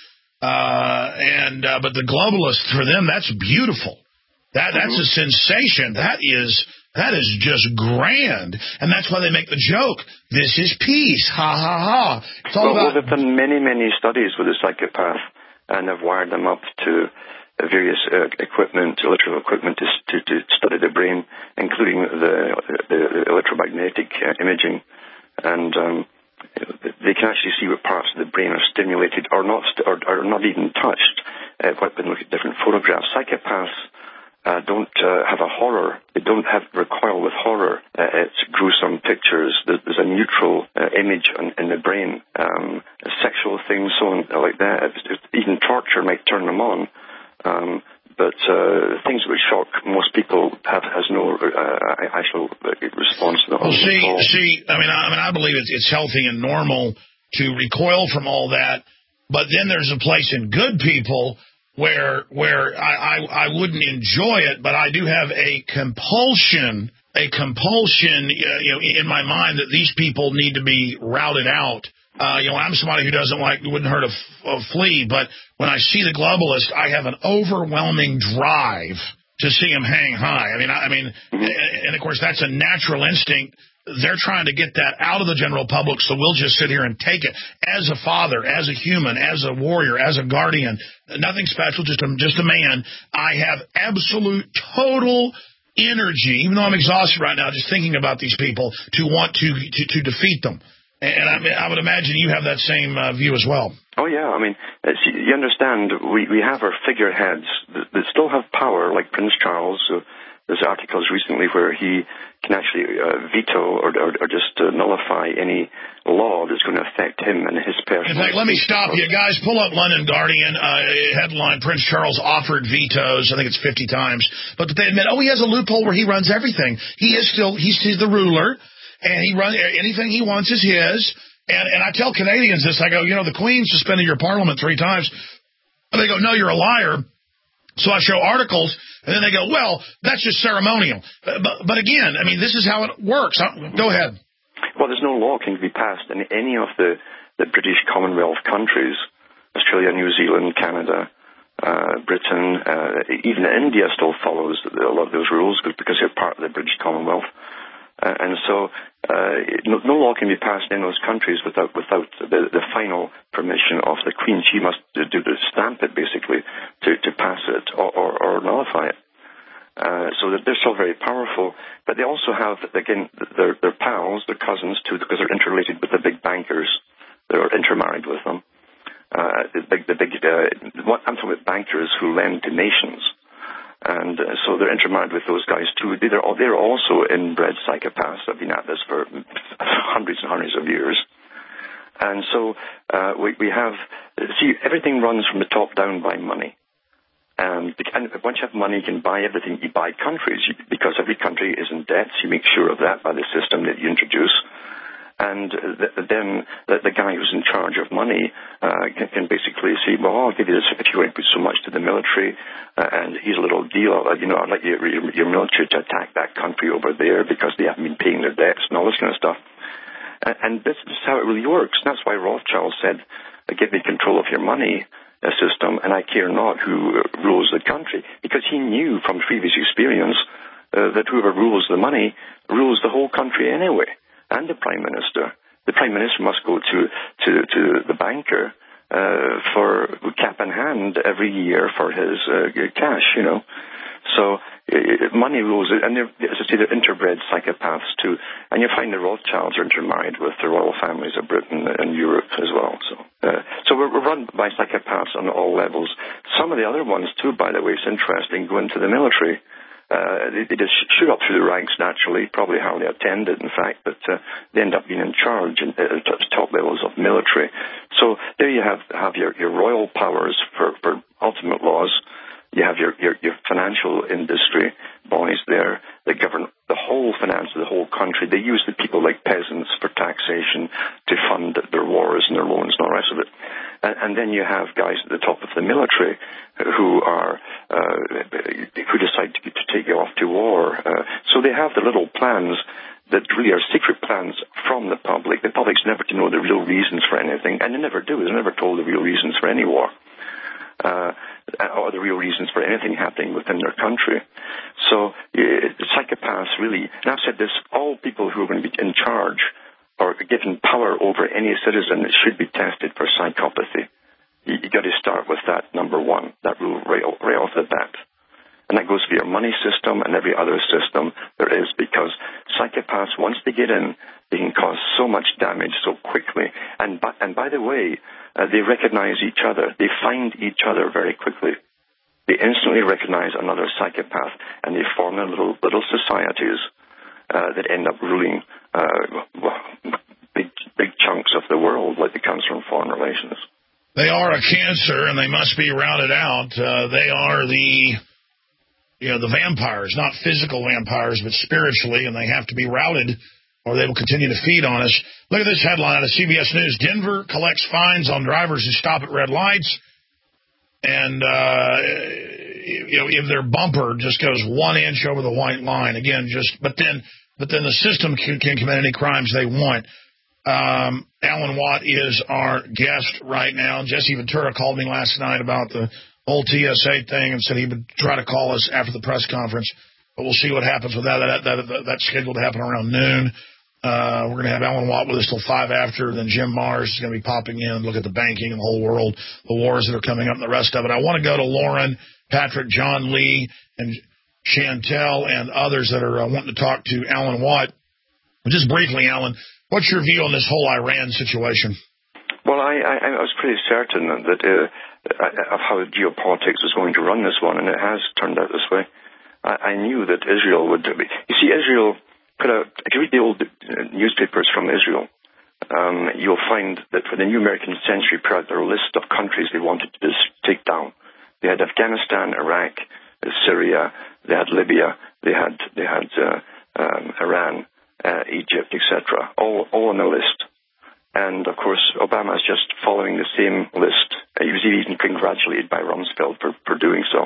Uh, and uh, but the globalists, for them, that's beautiful. That that's mm-hmm. a sensation. That is that is just grand, and that's why they make the joke. This is peace. Ha ha ha. It's all well, about. Well, they've done many many studies with a psychopath, and have wired them up to various uh, equipment, electrical equipment to, to, to study the brain, including the, the electromagnetic uh, imaging, and um, they can actually see what parts of the brain are stimulated or not, st- or, or not even touched. Uh, when they look at different photographs, psychopaths uh, don't uh, have a horror. They don't have recoil with horror. Uh, it's gruesome pictures. There's, there's a neutral uh, image on, in the brain. Um, sexual things, so on like that. Even torture might turn them on. Um, but uh, things which shock most people have has no uh, actual response to them. Well, see, see, I mean, I, I mean, I believe it's, it's healthy and normal to recoil from all that, but then there's a place in good people where where I, I, I wouldn't enjoy it, but I do have a compulsion, a compulsion, uh, you know, in my mind that these people need to be routed out. Uh, you know, I'm somebody who doesn't like, wouldn't hurt a, a flea, but when I see the globalist, I have an overwhelming drive to see him hang high. I mean, I, I mean, and, and of course, that's a natural instinct. They're trying to get that out of the general public, so we'll just sit here and take it. As a father, as a human, as a warrior, as a guardian, nothing special, just a, just a man, I have absolute, total energy, even though I'm exhausted right now just thinking about these people, to want to to, to defeat them. And I, mean, I would imagine you have that same uh, view as well. Oh, yeah. I mean, you understand, we, we have our figureheads that, that still have power, like Prince Charles. So there's articles recently where he can actually uh, veto or, or, or just uh, nullify any law that's going to affect him and his person. In fact, let me stop you. Guys, pull up London Guardian, uh, headline, Prince Charles offered vetoes. I think it's fifty times. But they admit, oh, he has a loophole where he runs everything. He is still, he's, he's the ruler. And he runs, anything he wants is his. And, and I tell Canadians this, I go, you know, the Queen suspended your parliament three times. And they go, no, you're a liar. So I show articles, and then they go, well, that's just ceremonial. But, but again, I mean, this is how it works. Go ahead. Well, there's no law can be passed in any of the, the British Commonwealth countries, Australia, New Zealand, Canada, uh, Britain, uh, even India still follows a lot of those rules because they're part of the British Commonwealth. Uh, and so uh, no, no law can be passed in those countries without without the, the final permission of the Queen. She must do the stamp it, basically, to, to pass it or, or, or nullify it. Uh, so that they're still very powerful. But they also have, again, their, their pals, their cousins, too, because they're interrelated with the big bankers. They're intermarried with them. Uh, the big, the big uh, what, I'm talking about bankers who lend to nations. And uh, so they're intermarried with those guys, too. They're, they're also inbred psychopaths. I've been at this for hundreds and hundreds of years. And so uh, we, we have, see, everything runs from the top down by money. Um, and once you have money, you can buy everything. You buy countries, because every country is in debt. So you make sure of that by the system that you introduce. And th- then the, the guy who's in charge of money uh, can, can basically say, well, I'll give you this if you want to put so much to the military, uh, and here's a little deal. Uh, you know, I'd like your, your, your military to attack that country over there because they haven't been paying their debts and all this kind of stuff. And, and this is how it really works. And that's why Rothschild said, give me control of your money uh, system, and I care not who uh, rules the country. Because he knew from previous experience uh, that whoever rules the money rules the whole country anyway. And the Prime Minister. The Prime Minister must go to, to, to the banker uh, for cap in hand every year for his uh, cash, you know. So uh, money rules, and they're, as I say, they're interbred psychopaths too. And you find the Rothschilds are intermarried with the royal families of Britain and Europe as well. So, uh, so we're, we're run by psychopaths on all levels. Some of the other ones too, by the way, it's interesting, go into the military. Uh, they, they just shoot up through the ranks naturally, probably hardly attended, in fact, but uh, they end up being in charge in, at the top levels of military. So there you have have your, your royal powers for, for ultimate laws. You have your, your, your financial industry bodies there that govern the whole finance of the whole country. They use the people like peasants for taxation to fund their wars and their loans and all the rest of it. And, and then you have guys at the top of the military who are uh, who decide to, to take you off to war. Uh, so they have the little plans that really are secret plans from the public. The public's never to know the real reasons for anything, and they never do. They're never told the real reasons for any war. Uh, or the real reasons for anything happening within their country. So uh, psychopaths really, and I've said this, all people who are going to be in charge or given power over any citizen should be tested for psychopathy. You, you got to start with that, number one, that rule right, right off the bat. And that goes for your money system and every other system there is, because psychopaths, once they get in, they can cause so much damage so quickly. And by, and by the way, uh, they recognize each other. They find each other very quickly. They instantly recognize another psychopath, and they form their little little societies uh, that end up ruling uh, big big chunks of the world, like it comes from foreign relations. They are a cancer, and they must be routed out. Uh, they are the you know, the vampires, not physical vampires, but spiritually, and they have to be routed or they will continue to feed on us. Look at this headline out of C B S News. Denver collects fines on drivers who stop at red lights. And, uh, you know, if their bumper just goes one inch over the white line, again, just, but then, but then the system can, can commit any crimes they want. Um, Alan Watt is our guest right now. Jesse Ventura called me last night about the whole T S A thing and said he would try to call us after the press conference. But we'll see what happens with that. That, that, that that's scheduled to happen around noon. Uh, we're going to have Alan Watt with us till five after. Then Jim Mars is going to be popping in and look at the banking and the whole world, the wars that are coming up and the rest of it. I want to go to Lauren, Patrick, John Lee, and Chantel and others that are uh, wanting to talk to Alan Watt. Just briefly, Alan, what's your view on this whole Iran situation? Well, I, I, I was pretty certain that uh, of how geopolitics was going to run this one, and it has turned out this way. I, I knew that Israel would be. You see, Israel put out, if you read the old newspapers from Israel, um, you'll find that for the New American Century put out their list of countries they wanted to just take down. They had Afghanistan, Iraq, Syria, they had Libya, they had they had uh, um, Iran, uh, Egypt, et cetera, all all on the list. And, of course, Obama is just following the same list. He was even congratulated by Rumsfeld for, for doing so.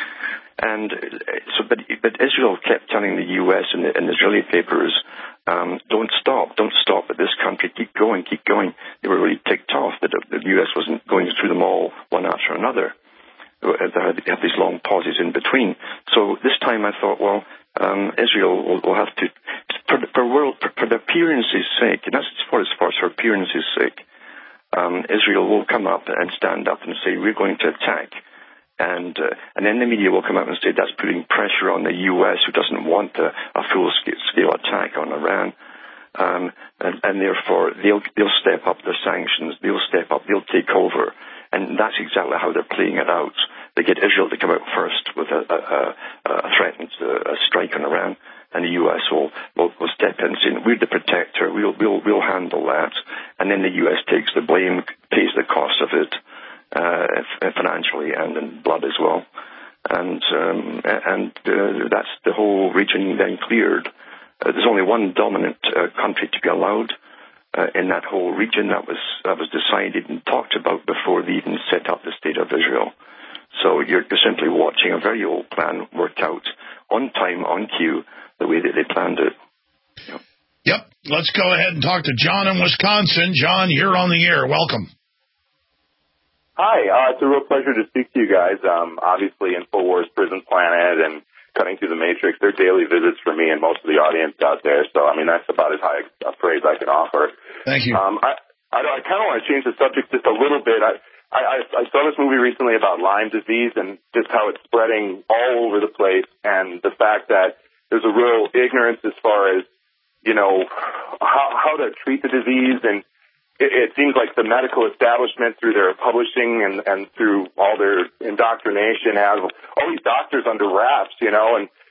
And so, but, but Israel kept telling the U S and the, and the Israeli papers, um, don't stop, don't stop at this country, keep going, keep going. They were really ticked off that the U S wasn't going through them all one after another. They had these long pauses in between. So this time I thought, well, um, Israel will, will have to, for, for, world, for, for the appearance's sake, and that's for as far as for appearance's sake, um, Israel will come up and stand up and say, we're going to attack. And uh, and then the media will come out and say that's putting pressure on the U S, who doesn't want a, a full-scale attack on Iran. Um, and, and therefore, they'll, they'll step up their sanctions, they'll step up, they'll take over. And that's exactly how they're playing it out. They get Israel to come out first with a, a, a, a threatened uh, a strike on Iran, and the U S will, will, will step in saying, we're the protector, we'll, we'll, we'll handle that. And then the U S takes the blame, pays the cost of it. Uh, financially and in blood as well, and um, and uh, that's the whole region then cleared. Uh, there's only one dominant uh, country to be allowed uh, in that whole region. That was that was decided and talked about before they even set up the State of Israel. So you're, you're simply watching a very old plan worked out on time, on cue, the way that they planned it. Yep. Yep. Let's go ahead and talk to John in Wisconsin. John, you're on the air. Welcome. Hi, uh, it's a real pleasure to speak to you guys. Um, obviously, InfoWars, Prison Planet, and Cutting Through the Matrix, they're daily visits for me and most of the audience out there. So, I mean, that's about as high a praise I can offer. Thank you. Um, I, I, I kind of want to change the subject just a little bit. I, I, I saw this movie recently about Lyme disease and just how it's spreading all over the place, and the fact that there's a real ignorance as far as, you know, how, how to treat the disease. And It, it seems like the medical establishment, through their publishing and, and through all their indoctrination, has all these doctors under wraps, you know, and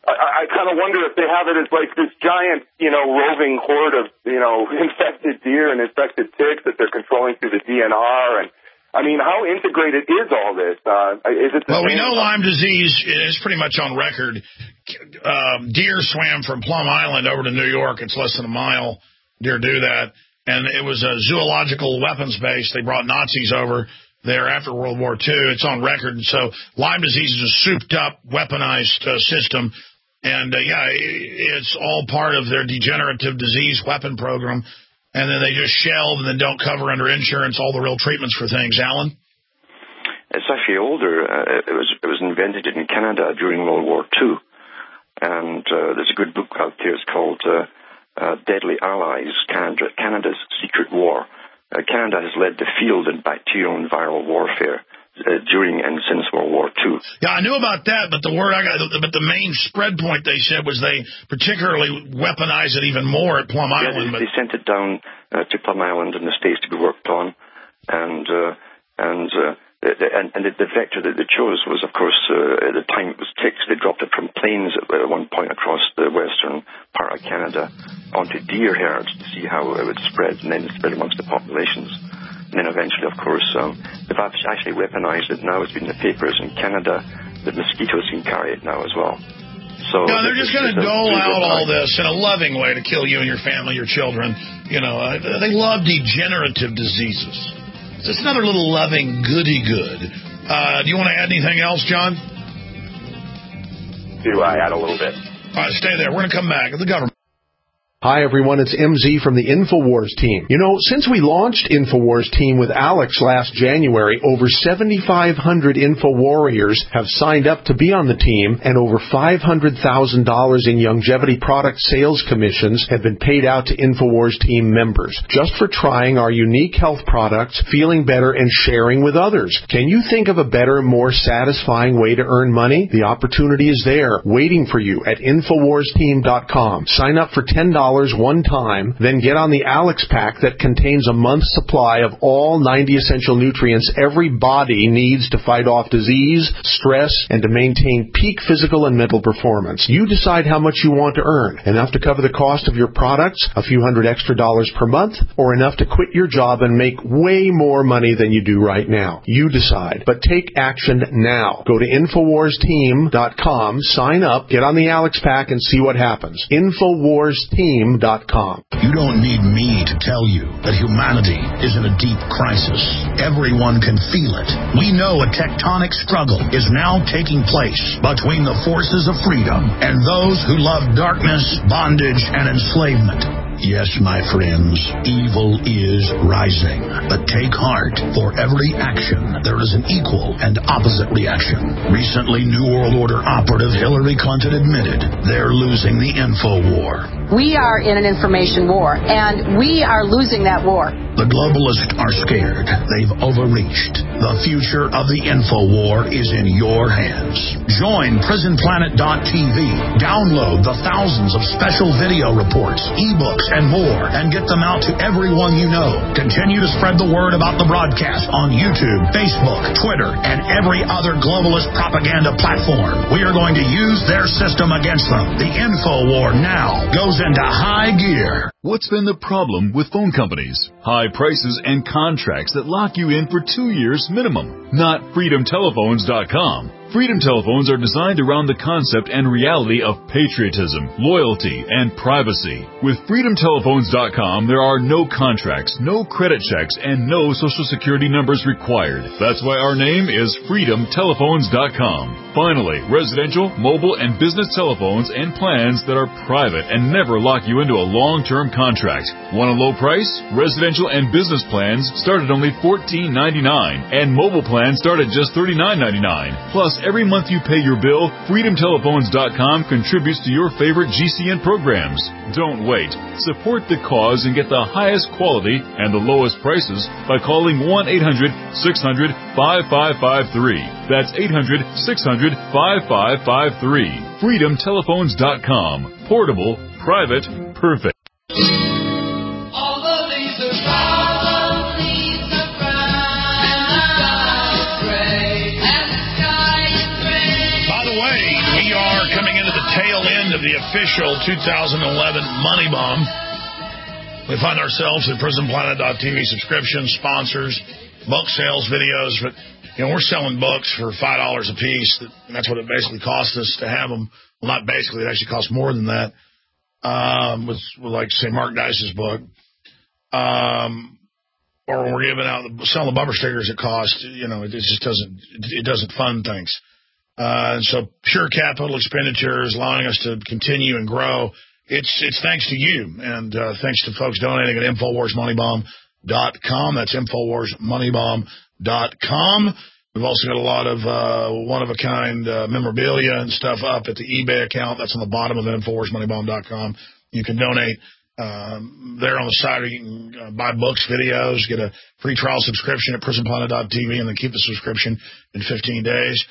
I, I kind of wonder if they have it as like this giant, you know, roving horde of, you know, infected deer and infected ticks that they're controlling through the D N R. And I mean, how integrated is all this? Uh, is it the well, same? We know Lyme disease is pretty much on record. Uh, deer swam from Plum Island over to New York. It's less than a mile. Deer do that. And it was a zoological weapons base. They brought Nazis over there after World War Two. It's on record. And so Lyme disease is a souped-up, weaponized uh, system. And, uh, yeah, it's all part of their degenerative disease weapon program. And then they just shelve and then don't cover under insurance all the real treatments for things. Alan? It's actually older. Uh, it was it was invented in Canada during World War Two. And uh, there's a good book out there. It's called uh, uh, Deadly Allies, Canada, Canada's Secret War. Uh, Canada has led the field in bacterial and viral warfare Uh, during and since World War Two. Yeah, I knew about that, but the word I got, but the main spread point they said was they particularly weaponize it even more at Plum yeah, Island. They, but they sent it down uh, to Plum Island in the States to be worked on, and uh, and uh, the, and, and the, the vector that they chose was, of course, uh, at the time it was ticks. They dropped it from planes at one point across the western part of Canada onto deer herds to see how it would spread, and then it spread amongst the populations. And then eventually, of course, um, they've actually weaponized it now. It's been in the papers in Canada that mosquitoes can carry it now as well. So no, they're just going to dole out all this in a loving way to kill you and your family, your children. You know, uh, they love degenerative diseases. It's another little loving goody good. Uh, do you want to add anything else, John? Do I add a little bit? All right, stay there. We're going to come back. The government. Hi, everyone. It's M Z from the InfoWars team. You know, since we launched InfoWars team with Alex last January, over seventy-five hundred InfoWarriors have signed up to be on the team, and over five hundred thousand dollars in longevity product sales commissions have been paid out to InfoWars team members just for trying our unique health products, feeling better, and sharing with others. Can you think of a better, more satisfying way to earn money? The opportunity is there, waiting for you at InfoWars team dot com. Sign up for ten dollars one time, then get on the Alex Pack that contains a month's supply of all ninety essential nutrients every body needs to fight off disease, stress, and to maintain peak physical and mental performance. You decide how much you want to earn. Enough to cover the cost of your products, a few hundred extra dollars per month, or enough to quit your job and make way more money than you do right now. You decide. But take action now. Go to InfoWars team dot com, sign up, get on the Alex Pack, and see what happens. InfoWars team dot com. You don't need me to tell you that humanity is in a deep crisis. Everyone can feel it. We know a tectonic struggle is now taking place between the forces of freedom and those who love darkness, bondage, and enslavement. Yes, my friends, evil is rising. But take heart. For every action, there is an equal and opposite reaction. Recently, New World Order operative Hillary Clinton admitted they're losing the info war. We are in an information war, and we are losing that war. The globalists are scared. They've overreached. The future of the info war is in your hands. Join prison planet dot t v. Download the thousands of special video reports, ebooks, and more, and get them out to everyone you know. Continue to spread the word about the broadcast on YouTube, Facebook, Twitter, and every other globalist propaganda platform. We are going to use their system against them. The info war now goes into high gear. What's been the problem with phone companies? High prices and contracts that lock you in for two years minimum. Not freedom telephones dot com. Freedom Telephones are designed around the concept and reality of patriotism, loyalty, and privacy. With freedom telephones dot com, there are no contracts, no credit checks, and no social security numbers required. That's why our name is freedom telephones dot com. Finally, residential, mobile, and business telephones and plans that are private and never lock you into a long-term contract. Want a low price? Residential and business plans start at only fourteen ninety-nine, and mobile plans start at just thirty-nine ninety-nine. Plus, every month you pay your bill, freedom telephones dot com contributes to your favorite G C N programs. Don't wait. Support the cause and get the highest quality and the lowest prices by calling one eight hundred six hundred five five five three. That's eight hundred six hundred five five five three. freedom telephones dot com. Portable, private, perfect. Tail end of the official two thousand eleven Money Bomb. We find ourselves at prison planet dot t v subscriptions, sponsors, book sales, videos. But, you know, we're selling books for five dollars a piece. That's what it basically cost us to have them. Well, not basically. It actually costs more than that. Um, with, with, like, say, Mark Dice's book. Um, or when we're giving out, selling the bumper stickers it costs, you know, it, it just doesn't, it doesn't fund things. Uh, and so pure capital expenditures allowing us to continue and grow. It's it's thanks to you, and uh, thanks to folks donating at Infowars Money Bomb dot com. That's Infowars Money Bomb dot com. We've also got a lot of uh, one-of-a-kind uh, memorabilia and stuff up at the eBay account. That's on the bottom of Infowars Money Bomb dot com. You can donate um, there on the side, or you can uh, buy books, videos, get a free trial subscription at prison planet dot t v, and then keep the subscription in fifteen days.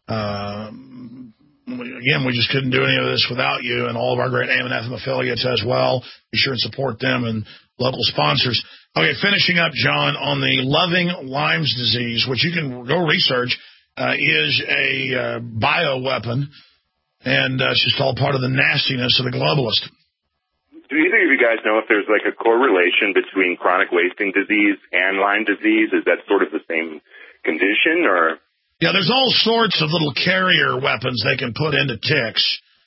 Um, Again, we just couldn't do any of this without you, and all of our great A M and F M affiliates as well. Be sure and support them and local sponsors. Okay, finishing up, John, on the Loving Lyme's disease, which you can go research, uh, is a uh, bioweapon, and uh, it's just all part of the nastiness of the globalist. Do either of you guys know if there's like a correlation between chronic wasting disease and Lyme disease? Is that sort of the same condition, or... Yeah, there's all sorts of little carrier weapons they can put into ticks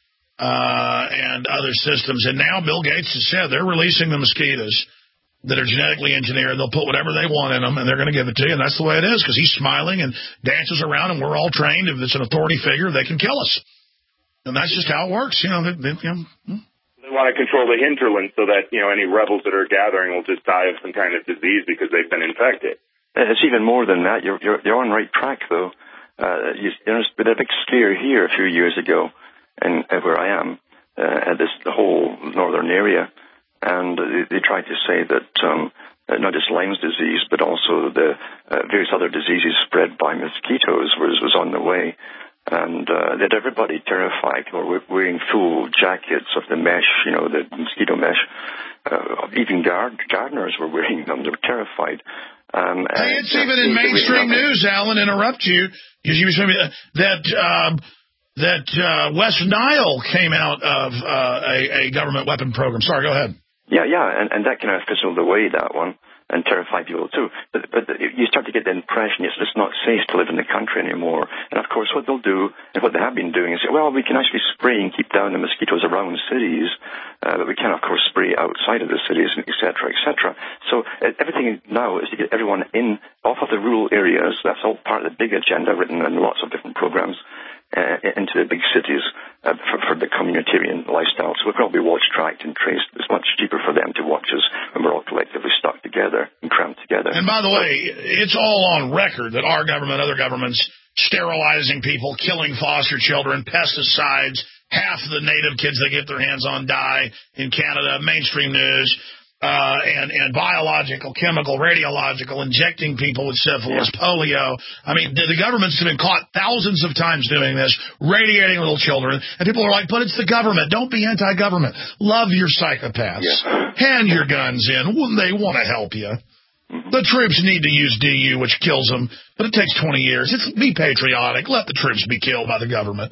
uh, and other systems. And now Bill Gates has said they're releasing the mosquitoes that are genetically engineered. They'll put whatever they want in them, and they're going to give it to you. And that's the way it is, because he's smiling and dances around, and we're all trained. If it's an authority figure, they can kill us. And that's just how it works. You know, they, they, you know. They want to control the hinterland so that, you know, any rebels that are gathering will just die of some kind of disease because they've been infected. It's even more than that. You're you're, you're on right track, though. Uh, you, there's been a big scare here a few years ago, and uh, where I am, uh, at this the whole northern area, and they, they tried to say that um, not just Lyme's disease, but also the uh, various other diseases spread by mosquitoes was was on the way, and uh, that everybody terrified, or wearing full jackets of the mesh, you know, the mosquito mesh. Uh, even guard, gardeners were wearing them. They were terrified. Um, hey, it's uh, even in mainstream news, Alan, interrupt you, because you were saying that, uh, that uh, West Nile came out of uh, a, a government weapon program. Sorry, go ahead. Yeah, yeah, and, and that kind of fizzled away, that one, and terrified people too. But, but you start to get the impression it's just not safe to live in the country anymore. And of course, what they'll do, and what they have been doing, is say, well, we can actually spray and keep down the mosquitoes around cities, uh, but we can, of course, spray outside of the cities, et cetera, et cetera. So uh, everything now is to get everyone in, off of the rural areas. That's all part of the big agenda written in lots of different programs. Uh, into the big cities uh, for, for the communitarian lifestyle. So we'll probably watch, tracked, and traced. It's much cheaper for them to watch us when we're all collectively stuck together and crammed together. And by the way, it's all on record that our government, other governments, sterilizing people, killing foster children, pesticides, half the native kids that get their hands on die in Canada, mainstream news. Uh, and, and biological, chemical, radiological, injecting people with syphilis, yeah. polio. I mean, the, the government's been caught thousands of times doing this, radiating little children, and people are like, but it's the government. Don't be anti-government. Love your psychopaths. Yeah. Hand your guns in. They want to help you. Mm-hmm. The troops need to use D U, which kills them, but it takes twenty years. It's, be patriotic. Let the troops be killed by the government.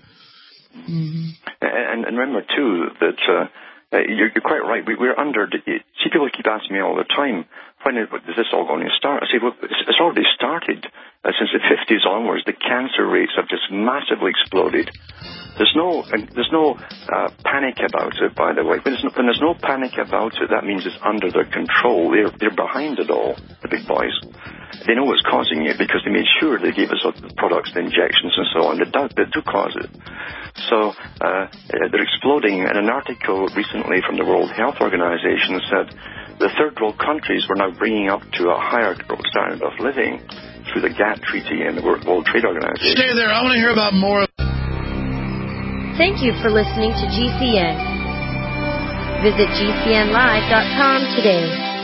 Mm-hmm. And, and remember, too, that... Uh, Uh, you're, you're quite right. We, we're under... See, people keep asking me all the time, when is, is this all going to start? I say, well, it's, it's already started. Uh, since the fifties onwards, the cancer rates have just massively exploded. There's no uh, there's no uh, panic about it, by the way. When there's, no, when there's no panic about it, that means it's under their control. They're, they're behind it all, the big boys. They know what's causing it because they made sure they gave us all the products, the injections, and so on. They do, they do cause it. So uh, they're exploding. And an article recently from the World Health Organization said the third world countries were now bringing up to a higher standard of living through the GATT Treaty and the World Trade Organization. Stay there. I want to hear about more. Thank you for listening to G C N. Visit G C N live dot com today.